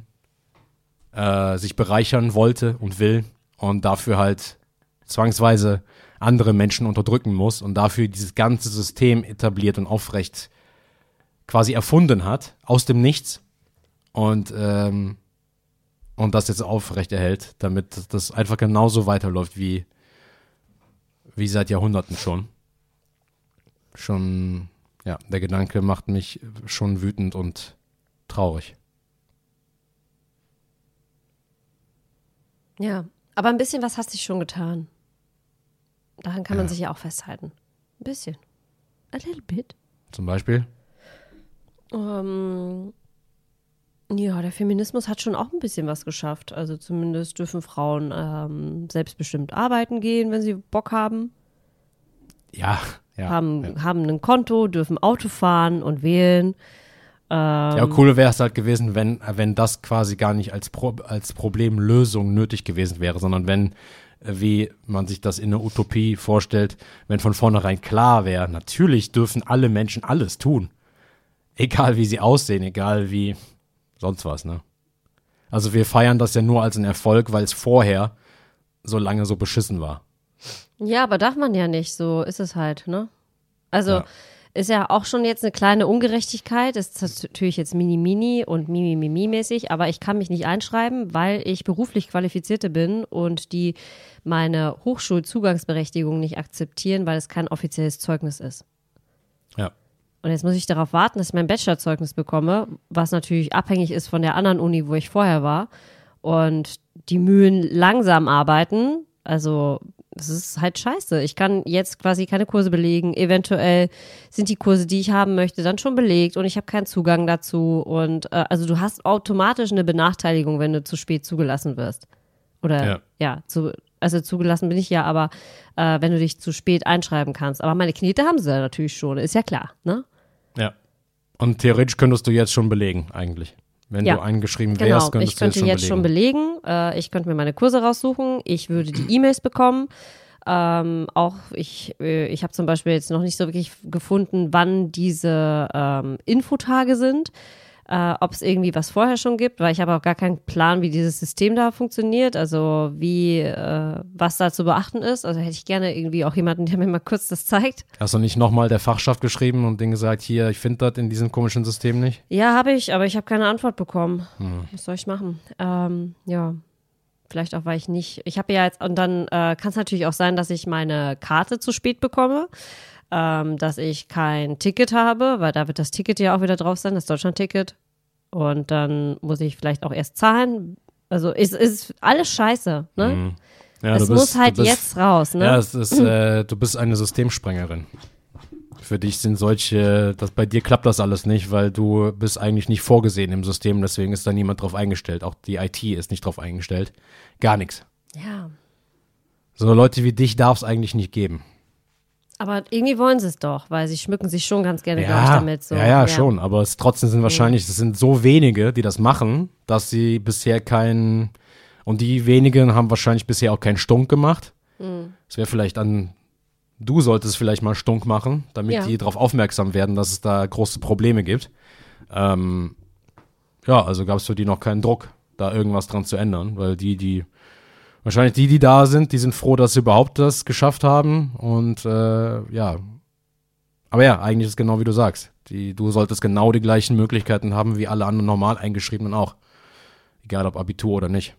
äh, sich bereichern wollte und will und dafür halt zwangsweise andere Menschen unterdrücken muss und dafür dieses ganze System etabliert und aufrecht quasi erfunden hat, aus dem Nichts und, ähm, und das jetzt aufrecht erhält, damit das einfach genauso weiterläuft wie, wie seit Jahrhunderten schon. Schon, ja, der Gedanke macht mich schon wütend und traurig. Ja, aber ein bisschen was hast du schon getan. Daran kann man Ja. sich ja auch festhalten. Ein bisschen. A little bit. Zum Beispiel? Ähm, ja, der Feminismus hat schon auch ein bisschen was geschafft. Also zumindest dürfen Frauen ähm, selbstbestimmt arbeiten gehen, wenn sie Bock haben. Ja, ja. haben, ja. haben ein Konto, dürfen Auto fahren und wählen. Ähm, Ja, cool wäre es halt gewesen, wenn, wenn das quasi gar nicht als, Pro, als Problemlösung nötig gewesen wäre, sondern wenn, äh, wie man sich das in der Utopie vorstellt, wenn von vornherein klar wäre, natürlich dürfen alle Menschen alles tun. Egal wie sie aussehen, egal wie sonst was, ne? Also wir feiern das ja nur als einen Erfolg, weil es vorher so lange so beschissen war. Ja, aber darf man ja nicht, so ist es halt, ne? Also Ja. ist ja auch schon jetzt eine kleine Ungerechtigkeit, ist natürlich jetzt mini-mini und mimi-mimi-mäßig, aber ich kann mich nicht einschreiben, weil ich beruflich Qualifizierte bin und die meine Hochschulzugangsberechtigung nicht akzeptieren, weil es kein offizielles Zeugnis ist. Ja. Und jetzt muss ich darauf warten, dass ich mein Bachelorzeugnis bekomme, was natürlich abhängig ist von der anderen Uni, wo ich vorher war. Und die Mühlen langsam arbeiten, also es ist halt scheiße. Ich kann jetzt quasi keine Kurse belegen. Eventuell sind die Kurse, die ich haben möchte, dann schon belegt und ich habe keinen Zugang dazu. Und äh, also du hast automatisch eine Benachteiligung, wenn du zu spät zugelassen wirst. Oder Ja. ja, zu, also zugelassen bin ich ja, aber äh, wenn du dich zu spät einschreiben kannst. Aber meine Knete haben sie ja natürlich schon, ist ja klar, ne? Ja. Und theoretisch könntest du jetzt schon belegen, eigentlich. Wenn Ja. du eingeschrieben Genau, wärst, könntest ich du könnte jetzt schon jetzt belegen. schon belegen. Äh, ich könnte mir meine Kurse raussuchen. Ich würde die E-Mails bekommen. Ähm, auch ich, äh, ich habe zum Beispiel jetzt noch nicht so wirklich gefunden, wann diese ähm, Infotage sind. Äh, ob es irgendwie was vorher schon gibt, weil ich habe auch gar keinen Plan, wie dieses System da funktioniert, also wie, äh, was da zu beachten ist. Also hätte ich gerne irgendwie auch jemanden, der mir mal kurz das zeigt. Hast du nicht nochmal der Fachschaft geschrieben und denen gesagt, hier, ich finde das in diesem komischen System nicht? Ja, habe ich, aber ich habe keine Antwort bekommen. Was soll ich machen? Ähm, ja, vielleicht auch, weil ich nicht, ich habe ja jetzt, und dann äh, kann es natürlich auch sein, dass ich meine Karte zu spät bekomme, ähm, dass ich kein Ticket habe, weil da wird das Ticket ja auch wieder drauf sein, das Deutschland-Ticket. Und dann muss ich vielleicht auch erst zahlen. Also es ist alles scheiße, ne? Mhm. Ja, es du bist- muss halt du bist, jetzt raus, ne? Ja, es ist, äh, du bist eine Systemsprengerin. Für dich sind solche, das, bei dir klappt das alles nicht, weil du bist eigentlich nicht vorgesehen im System, deswegen ist da niemand drauf eingestellt. Auch die I T ist nicht drauf eingestellt. Gar nichts. Ja. So Leute wie dich darf es eigentlich nicht geben. Aber irgendwie wollen sie es doch, weil sie schmücken sich schon ganz gerne, Ja, glaube ich, damit. So. ja, ja, ja, schon. Aber es trotzdem sind wahrscheinlich, es sind so wenige, die das machen, dass sie bisher keinen, und die wenigen haben wahrscheinlich bisher auch keinen Stunk gemacht. Mhm. Es wäre vielleicht an, du solltest vielleicht mal Stunk machen, damit Ja. die darauf aufmerksam werden, dass es da große Probleme gibt. Ähm, ja, also gab es für die noch keinen Druck, da irgendwas dran zu ändern, weil die, die Wahrscheinlich die, die da sind, die sind froh, dass sie überhaupt das geschafft haben. Und äh, ja, aber ja, eigentlich ist es genau wie du sagst. Die, du solltest genau die gleichen Möglichkeiten haben wie alle anderen normal Eingeschriebenen auch. Egal ob Abitur oder nicht.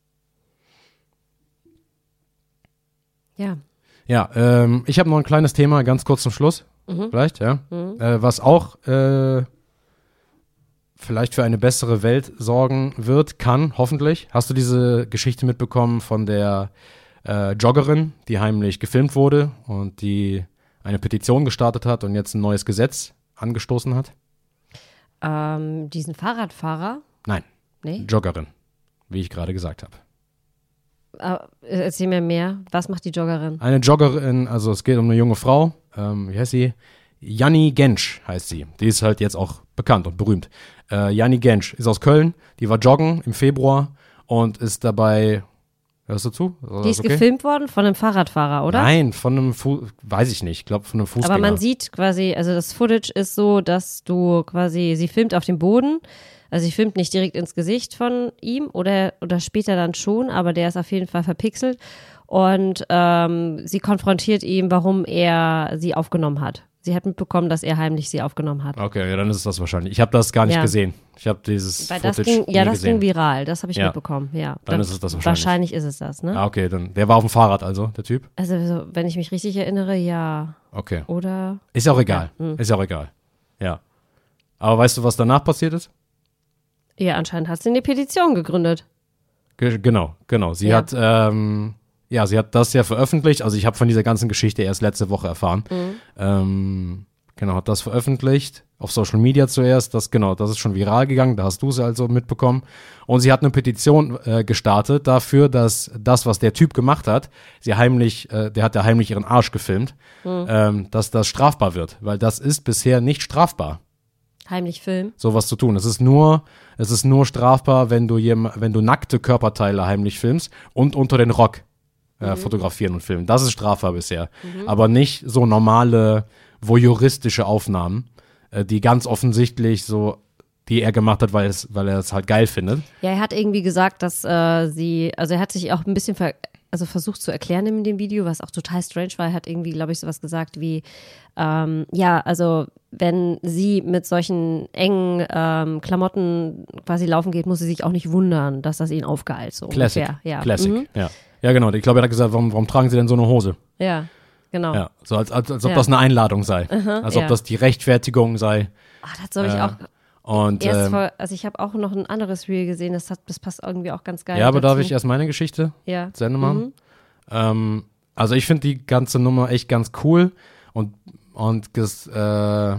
Ja. Ja, ähm, ich habe noch ein kleines Thema, ganz kurz zum Schluss. Mhm. Vielleicht, ja. Mhm. Äh, was auch äh, vielleicht für eine bessere Welt sorgen wird, kann, hoffentlich. Hast du diese Geschichte mitbekommen von der äh, Joggerin, die heimlich gefilmt wurde und die eine Petition gestartet hat und jetzt ein neues Gesetz angestoßen hat? Ähm, diesen Fahrradfahrer? Nein, Nee? Joggerin, wie ich gerade gesagt habe. Äh, erzähl mir mehr. Was macht die Joggerin? Eine Joggerin, also es geht um eine junge Frau, ähm, wie heißt sie? Janni Gensch heißt sie. Die ist halt jetzt auch bekannt und berühmt. Äh, Janni Gensch ist aus Köln, die war joggen im Februar und ist dabei, hörst du zu? Die ist okay? gefilmt worden von einem Fahrradfahrer, oder? Nein, von einem, Fu- weiß ich nicht, ich glaube von einem Fußgänger. Aber man sieht quasi, also das Footage ist so, dass du quasi, sie filmt auf dem Boden, also sie filmt nicht direkt ins Gesicht von ihm oder, oder später dann schon, aber der ist auf jeden Fall verpixelt und ähm, sie konfrontiert ihn, warum er sie aufgenommen hat. Sie hat mitbekommen, dass er heimlich sie aufgenommen hat. Okay, ja, dann ist es das wahrscheinlich. Ich habe das gar nicht Ja. gesehen. Ich habe dieses Weil das Footage ging, ja, nie das gesehen. ging viral, das habe ich Ja. mitbekommen, ja. Dann ist es das wahrscheinlich. Wahrscheinlich ist es das, ne? Ah, okay, dann, der war auf dem Fahrrad also, der Typ? Also so, wenn ich mich richtig erinnere, ja. Okay. Oder? Ist ja auch egal. Ja, hm. Ist ja auch egal. Ja. Aber weißt du, was danach passiert ist? Ja, anscheinend hat sie eine Petition gegründet. Ge- genau, genau. Sie Ja. hat, ähm, ja, sie hat das ja veröffentlicht. Also ich habe von dieser ganzen Geschichte erst letzte Woche erfahren. Mhm. Ähm, genau, hat das veröffentlicht. Auf Social Media zuerst. Das, genau, das ist schon viral gegangen. Da hast du es also mitbekommen. Und sie hat eine Petition äh, gestartet dafür, dass das, was der Typ gemacht hat, sie heimlich, äh, der hat ja heimlich ihren Arsch gefilmt, Mhm. ähm, dass das strafbar wird. Weil das ist bisher nicht strafbar, Heimlich filmen. sowas zu tun. Es ist nur, es ist nur strafbar, wenn du jem, wenn du nackte Körperteile heimlich filmst und unter den Rock äh, fotografieren und filmen. Das ist strafbar bisher. Aber nicht so normale voyeuristische Aufnahmen, äh, die ganz offensichtlich so, die er gemacht hat, weil es, weil er es halt geil findet. Ja, er hat irgendwie gesagt, dass äh, sie, also er hat sich auch ein bisschen ver, also versucht zu erklären in dem Video, was auch total strange war. Er hat irgendwie, glaube ich, sowas gesagt wie, ähm, ja, also wenn sie mit solchen engen ähm, Klamotten quasi laufen geht, muss sie sich auch nicht wundern, dass das ihn aufgeheilt so Classic. ungefähr. Ja. Classic. Mhm. Ja. Ja, genau. Ich glaube, er hat gesagt, warum, warum tragen sie denn so eine Hose? Ja, genau. Ja. So als, als, als ob Ja. das eine Einladung sei. als ob ja. das die Rechtfertigung sei. Ach, das habe ich Äh, auch Und, erst ähm, vor, also ich habe auch noch ein anderes Reel gesehen, das, hat, das passt irgendwie auch ganz geil ja, aber dazu. darf ich erst meine Geschichte Ja. zu Ende machen? Mhm. Ähm, also ich finde die ganze Nummer echt ganz cool und, und das, äh,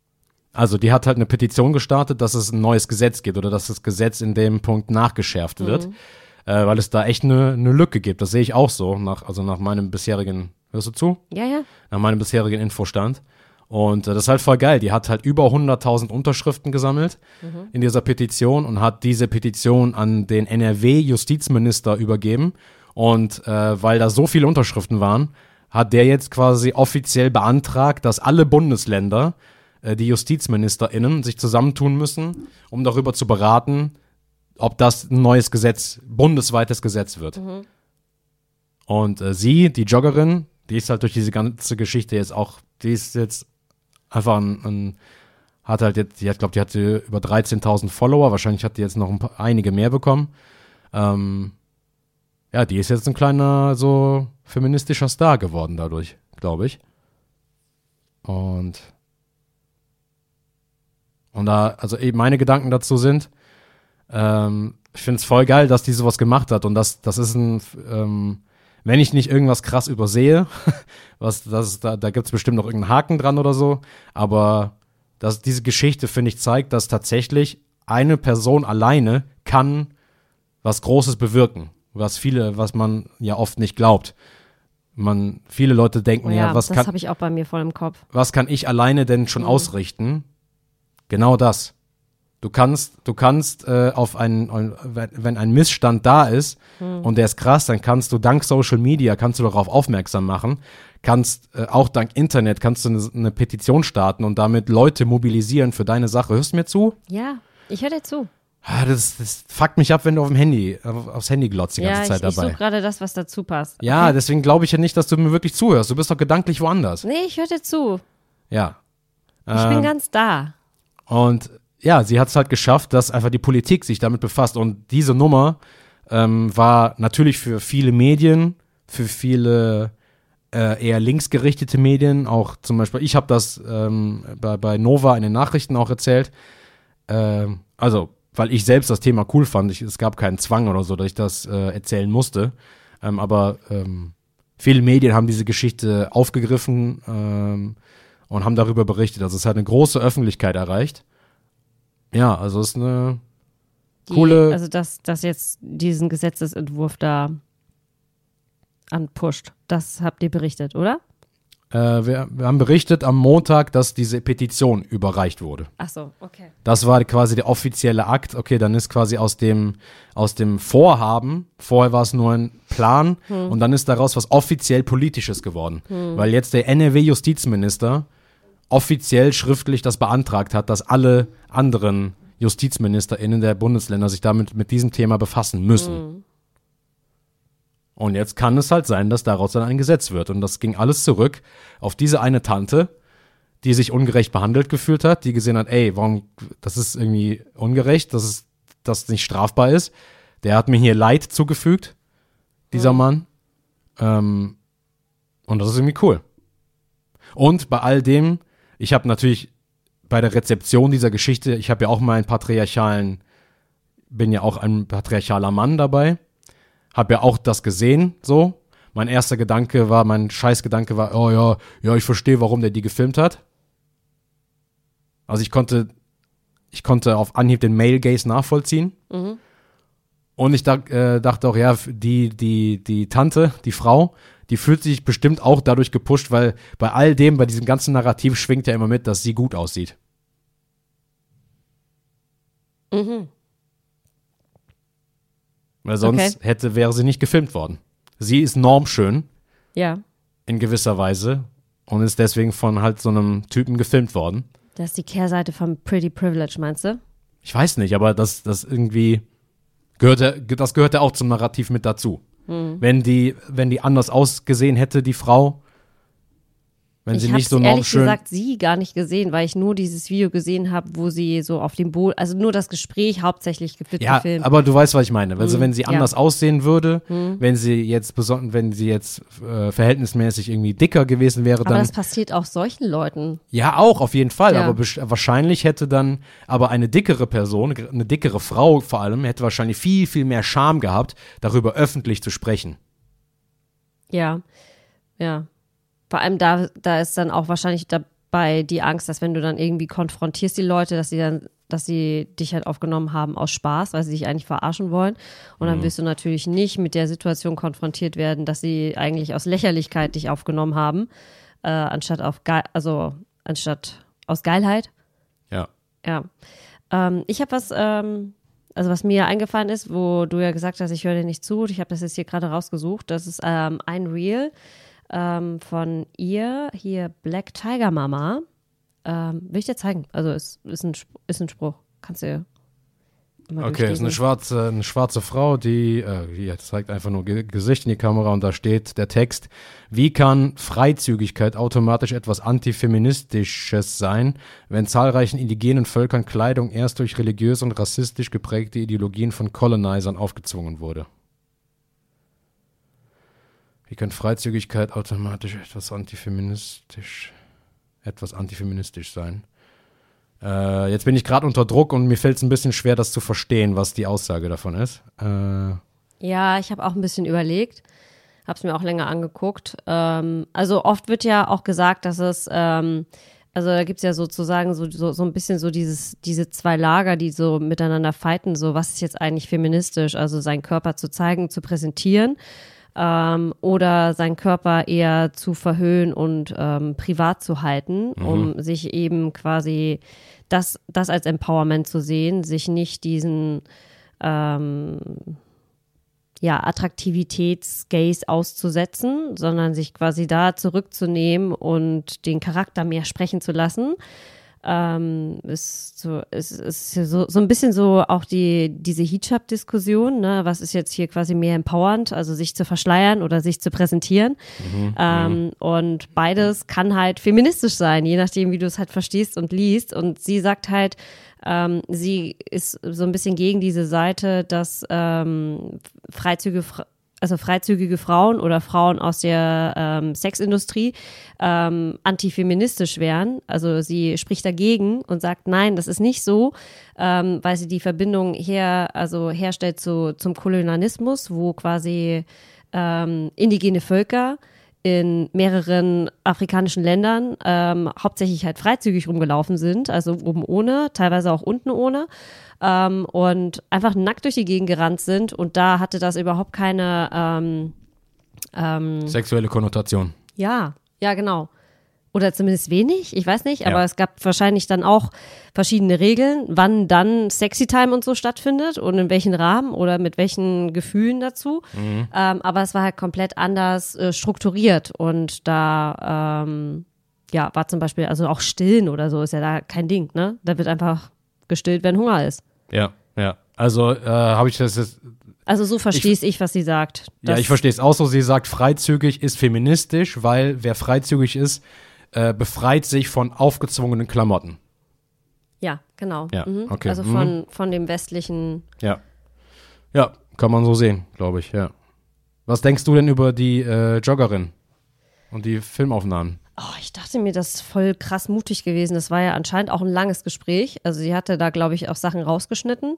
also die hat halt eine Petition gestartet, dass es ein neues Gesetz gibt oder dass das Gesetz in dem Punkt nachgeschärft wird, Mhm. äh, weil es da echt eine, eine Lücke gibt. Das sehe ich auch so, nach, also nach meinem bisherigen, hörst du zu? Ja, ja. Nach meinem bisherigen Infostand. Und äh, das ist halt voll geil. Die hat halt über hunderttausend Unterschriften gesammelt in dieser Petition und hat diese Petition an den N R W-Justizminister übergeben. Und äh, weil da so viele Unterschriften waren, hat der jetzt quasi offiziell beantragt, dass alle Bundesländer, äh, die JustizministerInnen, sich zusammentun müssen, um darüber zu beraten, ob das ein neues Gesetz, bundesweites Gesetz wird. Und äh, sie, die Joggerin, die ist halt durch diese ganze Geschichte jetzt auch, die ist jetzt einfach ein, ein hat halt jetzt, die hat, glaube die hatte über dreizehntausend Follower, wahrscheinlich hat die jetzt noch ein paar, einige mehr bekommen. Ähm, ja, die ist jetzt ein kleiner, so feministischer Star geworden dadurch, glaube ich. Und und da, also eben meine Gedanken dazu sind, ähm, ich finde es voll geil, dass die sowas gemacht hat und das, das ist ein, ähm, wenn ich nicht irgendwas krass übersehe, was, das, da, da gibt es bestimmt noch irgendeinen Haken dran oder so, aber dass diese Geschichte, finde ich, zeigt, dass tatsächlich eine Person alleine kann was Großes bewirken, was viele, was man ja oft nicht glaubt. man, viele Leute denken Oh ja, ja, was das kann, habe ich auch bei mir voll im Kopf. was kann ich alleine denn schon Mhm. ausrichten? Genau das. Du kannst, du kannst äh, auf einen, wenn, wenn ein Missstand da ist Mhm. und der ist krass, dann kannst du dank Social Media, kannst du darauf aufmerksam machen, kannst äh, auch dank Internet, kannst du eine, eine Petition starten und damit Leute mobilisieren für deine Sache. Hörst du mir zu? Ja, ich höre dir zu. Ah, Das, das fuckt mich ab, wenn du auf dem Handy, auf, aufs Handy glotzt die ganze Ja, Zeit ich, ich dabei. suche gerade das, was dazu passt. Ja, Okay? deswegen glaube ich ja nicht, dass du mir wirklich zuhörst. Du bist doch gedanklich woanders. Nee, ich höre dir zu. Ja. Ich bin Ähm, ganz da. Und ja, sie hat es halt geschafft, dass einfach die Politik sich damit befasst. Und diese Nummer ähm, war natürlich für viele Medien, für viele äh, eher linksgerichtete Medien, auch zum Beispiel, ich habe das ähm, bei, bei Nova in den Nachrichten auch erzählt. Ähm, also, weil ich selbst das Thema cool fand. Ich, es gab keinen Zwang oder so, dass ich das äh, erzählen musste. Ähm, aber ähm, viele Medien haben diese Geschichte aufgegriffen ähm, und haben darüber berichtet. Also es hat eine große Öffentlichkeit erreicht. Ja, also es ist eine Die, coole. Also, dass, dass jetzt diesen Gesetzesentwurf da anpusht. Das habt ihr berichtet, oder? Äh, wir, wir haben berichtet am Montag, dass diese Petition überreicht wurde. Ach so, okay. Das war quasi der offizielle Akt. Okay, dann ist quasi aus dem, aus dem Vorhaben, vorher war es nur ein Plan Hm. und dann ist daraus was offiziell Politisches geworden. Weil jetzt der N R W-Justizminister offiziell schriftlich das beantragt hat, dass alle anderen JustizministerInnen der Bundesländer sich damit mit diesem Thema befassen müssen. Hm. Und jetzt kann es halt sein, dass daraus dann ein Gesetz wird. Und das ging alles zurück auf diese eine Tante, die sich ungerecht behandelt gefühlt hat, die gesehen hat, ey, warum, das ist irgendwie ungerecht, dass es, das nicht strafbar ist. Der hat mir hier Leid zugefügt, dieser Mann. Ähm, und das ist irgendwie cool. Und bei all dem, ich habe natürlich bei der Rezeption dieser Geschichte, ich habe ja auch meinen patriarchalen, bin ja auch ein patriarchaler Mann dabei, habe ja auch das gesehen, so. Mein erster Gedanke war, mein Scheißgedanke war, oh ja, ja, ich verstehe, warum der die gefilmt hat. Also ich konnte, ich konnte auf Anhieb den Male Gaze nachvollziehen. Mhm. Und ich da, äh, dachte auch, ja, die, die, die Tante, die Frau, die fühlt sich bestimmt auch dadurch gepusht, weil bei all dem, bei diesem ganzen Narrativ schwingt ja immer mit, dass sie gut aussieht. Mhm. Weil sonst Okay. hätte, wäre sie nicht gefilmt worden. Sie ist normschön Ja, in gewisser Weise und ist deswegen von halt so einem Typen gefilmt worden. das ist die Kehrseite von Pretty Privilege, meinst du? Ich weiß nicht, aber das, das irgendwie gehört ja, das gehört ja auch zum Narrativ mit dazu. Mhm. Wenn die, wenn die anders ausgesehen hätte, die Frau, wenn ich sie habe nicht so ehrlich normschön. gesagt sie gar nicht gesehen, weil ich nur dieses Video gesehen habe, wo sie so auf dem Boot, also nur das Gespräch hauptsächlich gefilmt. Ja, gefilmt. aber du weißt, was ich meine. Also Mhm, wenn sie ja. anders aussehen würde, wenn sie jetzt beson- wenn sie jetzt äh, verhältnismäßig irgendwie dicker gewesen wäre, Aber dann das passiert auch solchen Leuten. ja auch auf jeden Fall. Ja. Aber besch- wahrscheinlich hätte dann, aber eine dickere Person, eine dickere Frau vor allem, hätte wahrscheinlich viel viel mehr Scham gehabt, darüber öffentlich zu sprechen. Ja, ja. Vor allem da, da ist dann auch wahrscheinlich dabei die Angst, dass wenn du dann irgendwie konfrontierst die Leute, dass sie dann, dass sie dich halt aufgenommen haben aus Spaß, weil sie dich eigentlich verarschen wollen. Und dann wirst du natürlich nicht mit der Situation konfrontiert werden, dass sie eigentlich aus Lächerlichkeit dich aufgenommen haben, äh, anstatt auf Ge also anstatt aus Geilheit. Ja. Ja. Ähm, ich habe was, ähm, also was mir eingefallen ist, wo du ja gesagt hast, ich höre dir nicht zu. Ich habe das jetzt hier gerade rausgesucht. Das ist ähm, ein Reel ähm, von ihr, hier Black Tiger Mama. Ähm, will ich dir zeigen. Also es ist ein, Sp- ist ein Spruch. Kannst du mal Okay, ist eine durchlesen. schwarze, eine schwarze Frau, die, äh, die zeigt einfach nur Ge Gesicht in die Kamera und da steht der Text: Wie kann Freizügigkeit automatisch etwas Antifeministisches sein, wenn zahlreichen indigenen Völkern Kleidung erst durch religiös und rassistisch geprägte Ideologien von Colonizern aufgezwungen wurde? Wie kann Freizügigkeit automatisch etwas antifeministisch, etwas antifeministisch sein? Äh, jetzt bin ich gerade unter Druck und mir fällt es ein bisschen schwer, das zu verstehen, was die Aussage davon ist. Äh, Ja, ich habe auch ein bisschen überlegt, habe es mir auch länger angeguckt. Ähm, also oft wird ja auch gesagt, dass es, ähm, also da gibt's ja sozusagen so, so, so ein bisschen so dieses, diese zwei Lager, die so miteinander fighten, so was ist jetzt eigentlich feministisch, also seinen Körper zu zeigen, zu präsentieren. ähm, oder seinen Körper eher zu verhöhnen und ähm, privat zu halten, mhm. um sich eben quasi das, das als Empowerment zu sehen, sich nicht diesen ähm, ja, Attraktivitätsgaze auszusetzen, sondern sich quasi da zurückzunehmen und den Charakter mehr sprechen zu lassen. Ähm, ist so, ist, ist so, so ein bisschen so auch die, diese Hijab-Diskussion, ne? Was ist jetzt hier quasi mehr empowernd, also sich zu verschleiern oder sich zu präsentieren. Mhm, ähm, mhm. Und beides kann halt feministisch sein, je nachdem, wie du es halt verstehst und liest. Und sie sagt halt, ähm, sie ist so ein bisschen gegen diese Seite, dass ähm, Freizüge also freizügige Frauen oder Frauen aus der ähm, Sexindustrie ähm, antifeministisch wären. Also sie spricht dagegen und sagt, nein, das ist nicht so, ähm, weil sie die Verbindung her, also herstellt zu, zum Kolonialismus, wo quasi ähm, indigene Völker in mehreren afrikanischen Ländern ähm, hauptsächlich halt freizügig rumgelaufen sind, also oben ohne, teilweise auch unten ohne. Ähm, und einfach nackt durch die Gegend gerannt sind und da hatte das überhaupt keine ähm, ähm, sexuelle Konnotation. Ja, ja, genau. Oder zumindest wenig, ich weiß nicht, aber ja. es gab wahrscheinlich dann auch verschiedene Regeln, wann dann Sexy Time und so stattfindet und in welchen Rahmen oder mit welchen Gefühlen dazu. Mhm. Ähm, aber es war halt komplett anders äh, strukturiert und da ähm, ja, war zum Beispiel, also auch Stillen oder so ist ja da kein Ding, ne? Da wird einfach gestillt, wenn Hunger ist. Ja, ja. Also äh, habe ich das jetzt. Also so verstehe ich, ich, was sie sagt. Ja, ich verstehe es auch so. Sie sagt, freizügig ist feministisch, weil wer freizügig ist, äh, befreit sich von aufgezwungenen Klamotten. Ja, genau. Ja, mhm. okay. Also von, mhm. von dem westlichen. Ja. Ja, kann man so sehen, glaube ich, ja. Was denkst du denn über die äh, Joggerin und die Filmaufnahmen? Oh, ich dachte mir, das ist voll krass mutig gewesen. Das war ja anscheinend auch ein langes Gespräch. Also sie hatte da, glaube ich, auch Sachen rausgeschnitten.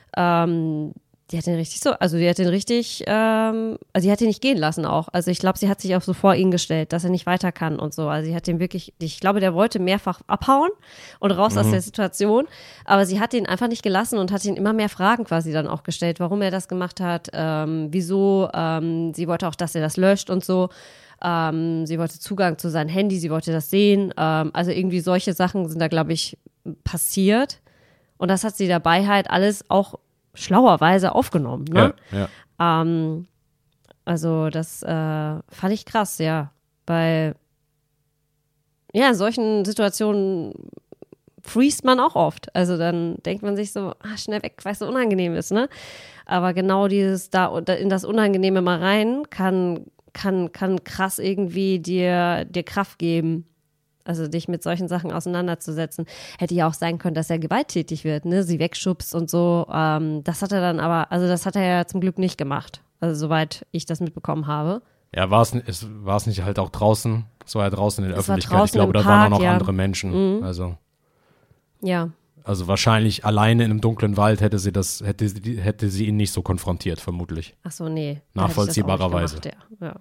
Ähm, die hat den richtig so, also die hat den richtig, ähm, also die hat den nicht gehen lassen auch. Also ich glaube, sie hat sich auch so vor ihn gestellt, dass er nicht weiter kann und so. Also sie hat den wirklich, ich glaube, der wollte mehrfach abhauen und raus mhm. aus der Situation. Aber sie hat ihn einfach nicht gelassen und hat ihn immer mehr Fragen quasi dann auch gestellt, warum er das gemacht hat, ähm, wieso. Ähm, sie wollte auch, dass er das löscht und so. Ähm, sie wollte Zugang zu seinem Handy, sie wollte das sehen. Ähm, also irgendwie solche Sachen sind da, glaube ich, passiert. Und das hat sie dabei halt alles auch schlauerweise aufgenommen. Ne? Ja, ja. Ähm, also das äh, fand ich krass, ja. Weil ja, in solchen Situationen freest man auch oft. Also dann denkt man sich so, ah, schnell weg, weil es so unangenehm ist, ne? Aber genau dieses da in das Unangenehme mal rein kann kann, kann krass irgendwie dir, dir Kraft geben. Also dich mit solchen Sachen auseinanderzusetzen. Hätte ja auch sein können, dass er gewalttätig wird, ne? Sie wegschubst und so. Ähm, das hat er dann aber, also das hat er ja zum Glück nicht gemacht. Also soweit ich das mitbekommen habe. Ja, war es war es nicht halt auch draußen? Es war ja draußen in der es Öffentlichkeit. Ich glaube, da Park, waren auch noch ja. andere Menschen. Mhm. Also. Ja. Also wahrscheinlich alleine in einem dunklen Wald hätte sie das, hätte sie, hätte sie ihn nicht so konfrontiert, vermutlich. Ach so, nee. Nachvollziehbarerweise. Ja. Ja.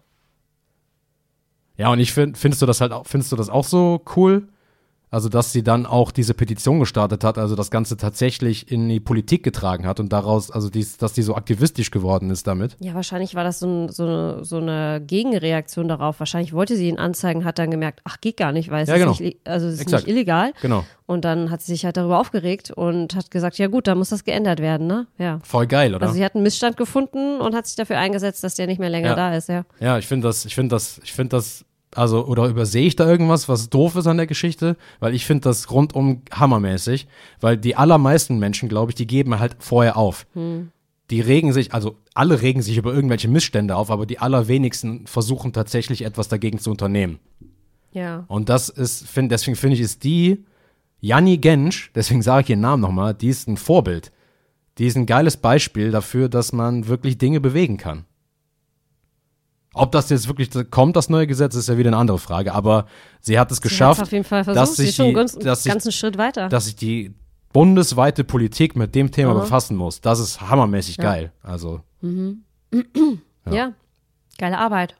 Ja, und ich finde, findest du das halt auch, findest du das auch so cool? Also, dass sie dann auch diese Petition gestartet hat, also das Ganze tatsächlich in die Politik getragen hat und daraus, also dies, dass die so aktivistisch geworden ist damit. Ja, wahrscheinlich war das so, ein, so, eine, so eine Gegenreaktion darauf. Wahrscheinlich wollte sie ihn anzeigen, hat dann gemerkt, ach, geht gar nicht, weil es ja, genau. ist, nicht, also es ist Exakt. nicht illegal. Genau. Und dann hat sie sich halt darüber aufgeregt und hat gesagt, ja gut, dann muss das geändert werden, ne? Ja. Voll geil, oder? Also sie hat einen Missstand gefunden und hat sich dafür eingesetzt, dass der nicht mehr länger ja. da ist, ja. Ja, ich finde das, ich finde das, ich finde das, also, oder übersehe ich da irgendwas, was doof ist an der Geschichte? Weil ich finde das rundum hammermäßig, weil die allermeisten Menschen, glaube ich, die geben halt vorher auf. Hm. Die regen sich, also alle regen sich über irgendwelche Missstände auf, aber die allerwenigsten versuchen tatsächlich etwas dagegen zu unternehmen. Ja. Und das ist, find, deswegen finde ich, ist die Janni Gensch, deswegen sage ich ihren Namen nochmal, die ist ein Vorbild. Die ist ein geiles Beispiel dafür, dass man wirklich Dinge bewegen kann. Ob das jetzt wirklich kommt, das neue Gesetz, ist ja wieder eine andere Frage. Aber sie hat es geschafft, auf jeden Fall versucht. dass sich sie ist schon die, ganz, dass sich, ganzen Schritt weiter. dass sich die bundesweite Politik mit dem Thema Aha. befassen muss. Das ist hammermäßig ja. geil. Also. Mhm. Ja. ja, geile Arbeit.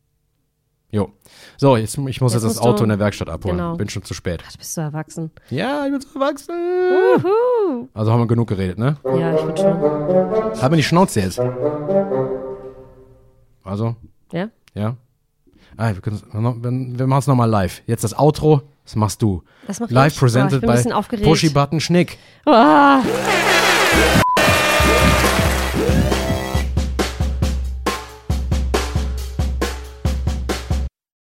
Jo. So, jetzt, ich muss jetzt, Jetzt das Auto du, in der Werkstatt abholen. genau. Bin schon zu spät. Ach, bist du erwachsen? Ja, ich bin zu erwachsen. Uhu. Also haben wir genug geredet, ne? Ja, ich bin schon. Halt mir die Schnauze jetzt. Also, Ja? ja. Ah, wir, können's- wir, wir machen es nochmal live. Jetzt das Outro, das machst du. Das mach Live ich. presented Oh, ich bin ein bei bisschen aufgeregt. Pushy Button Schnick. Ah.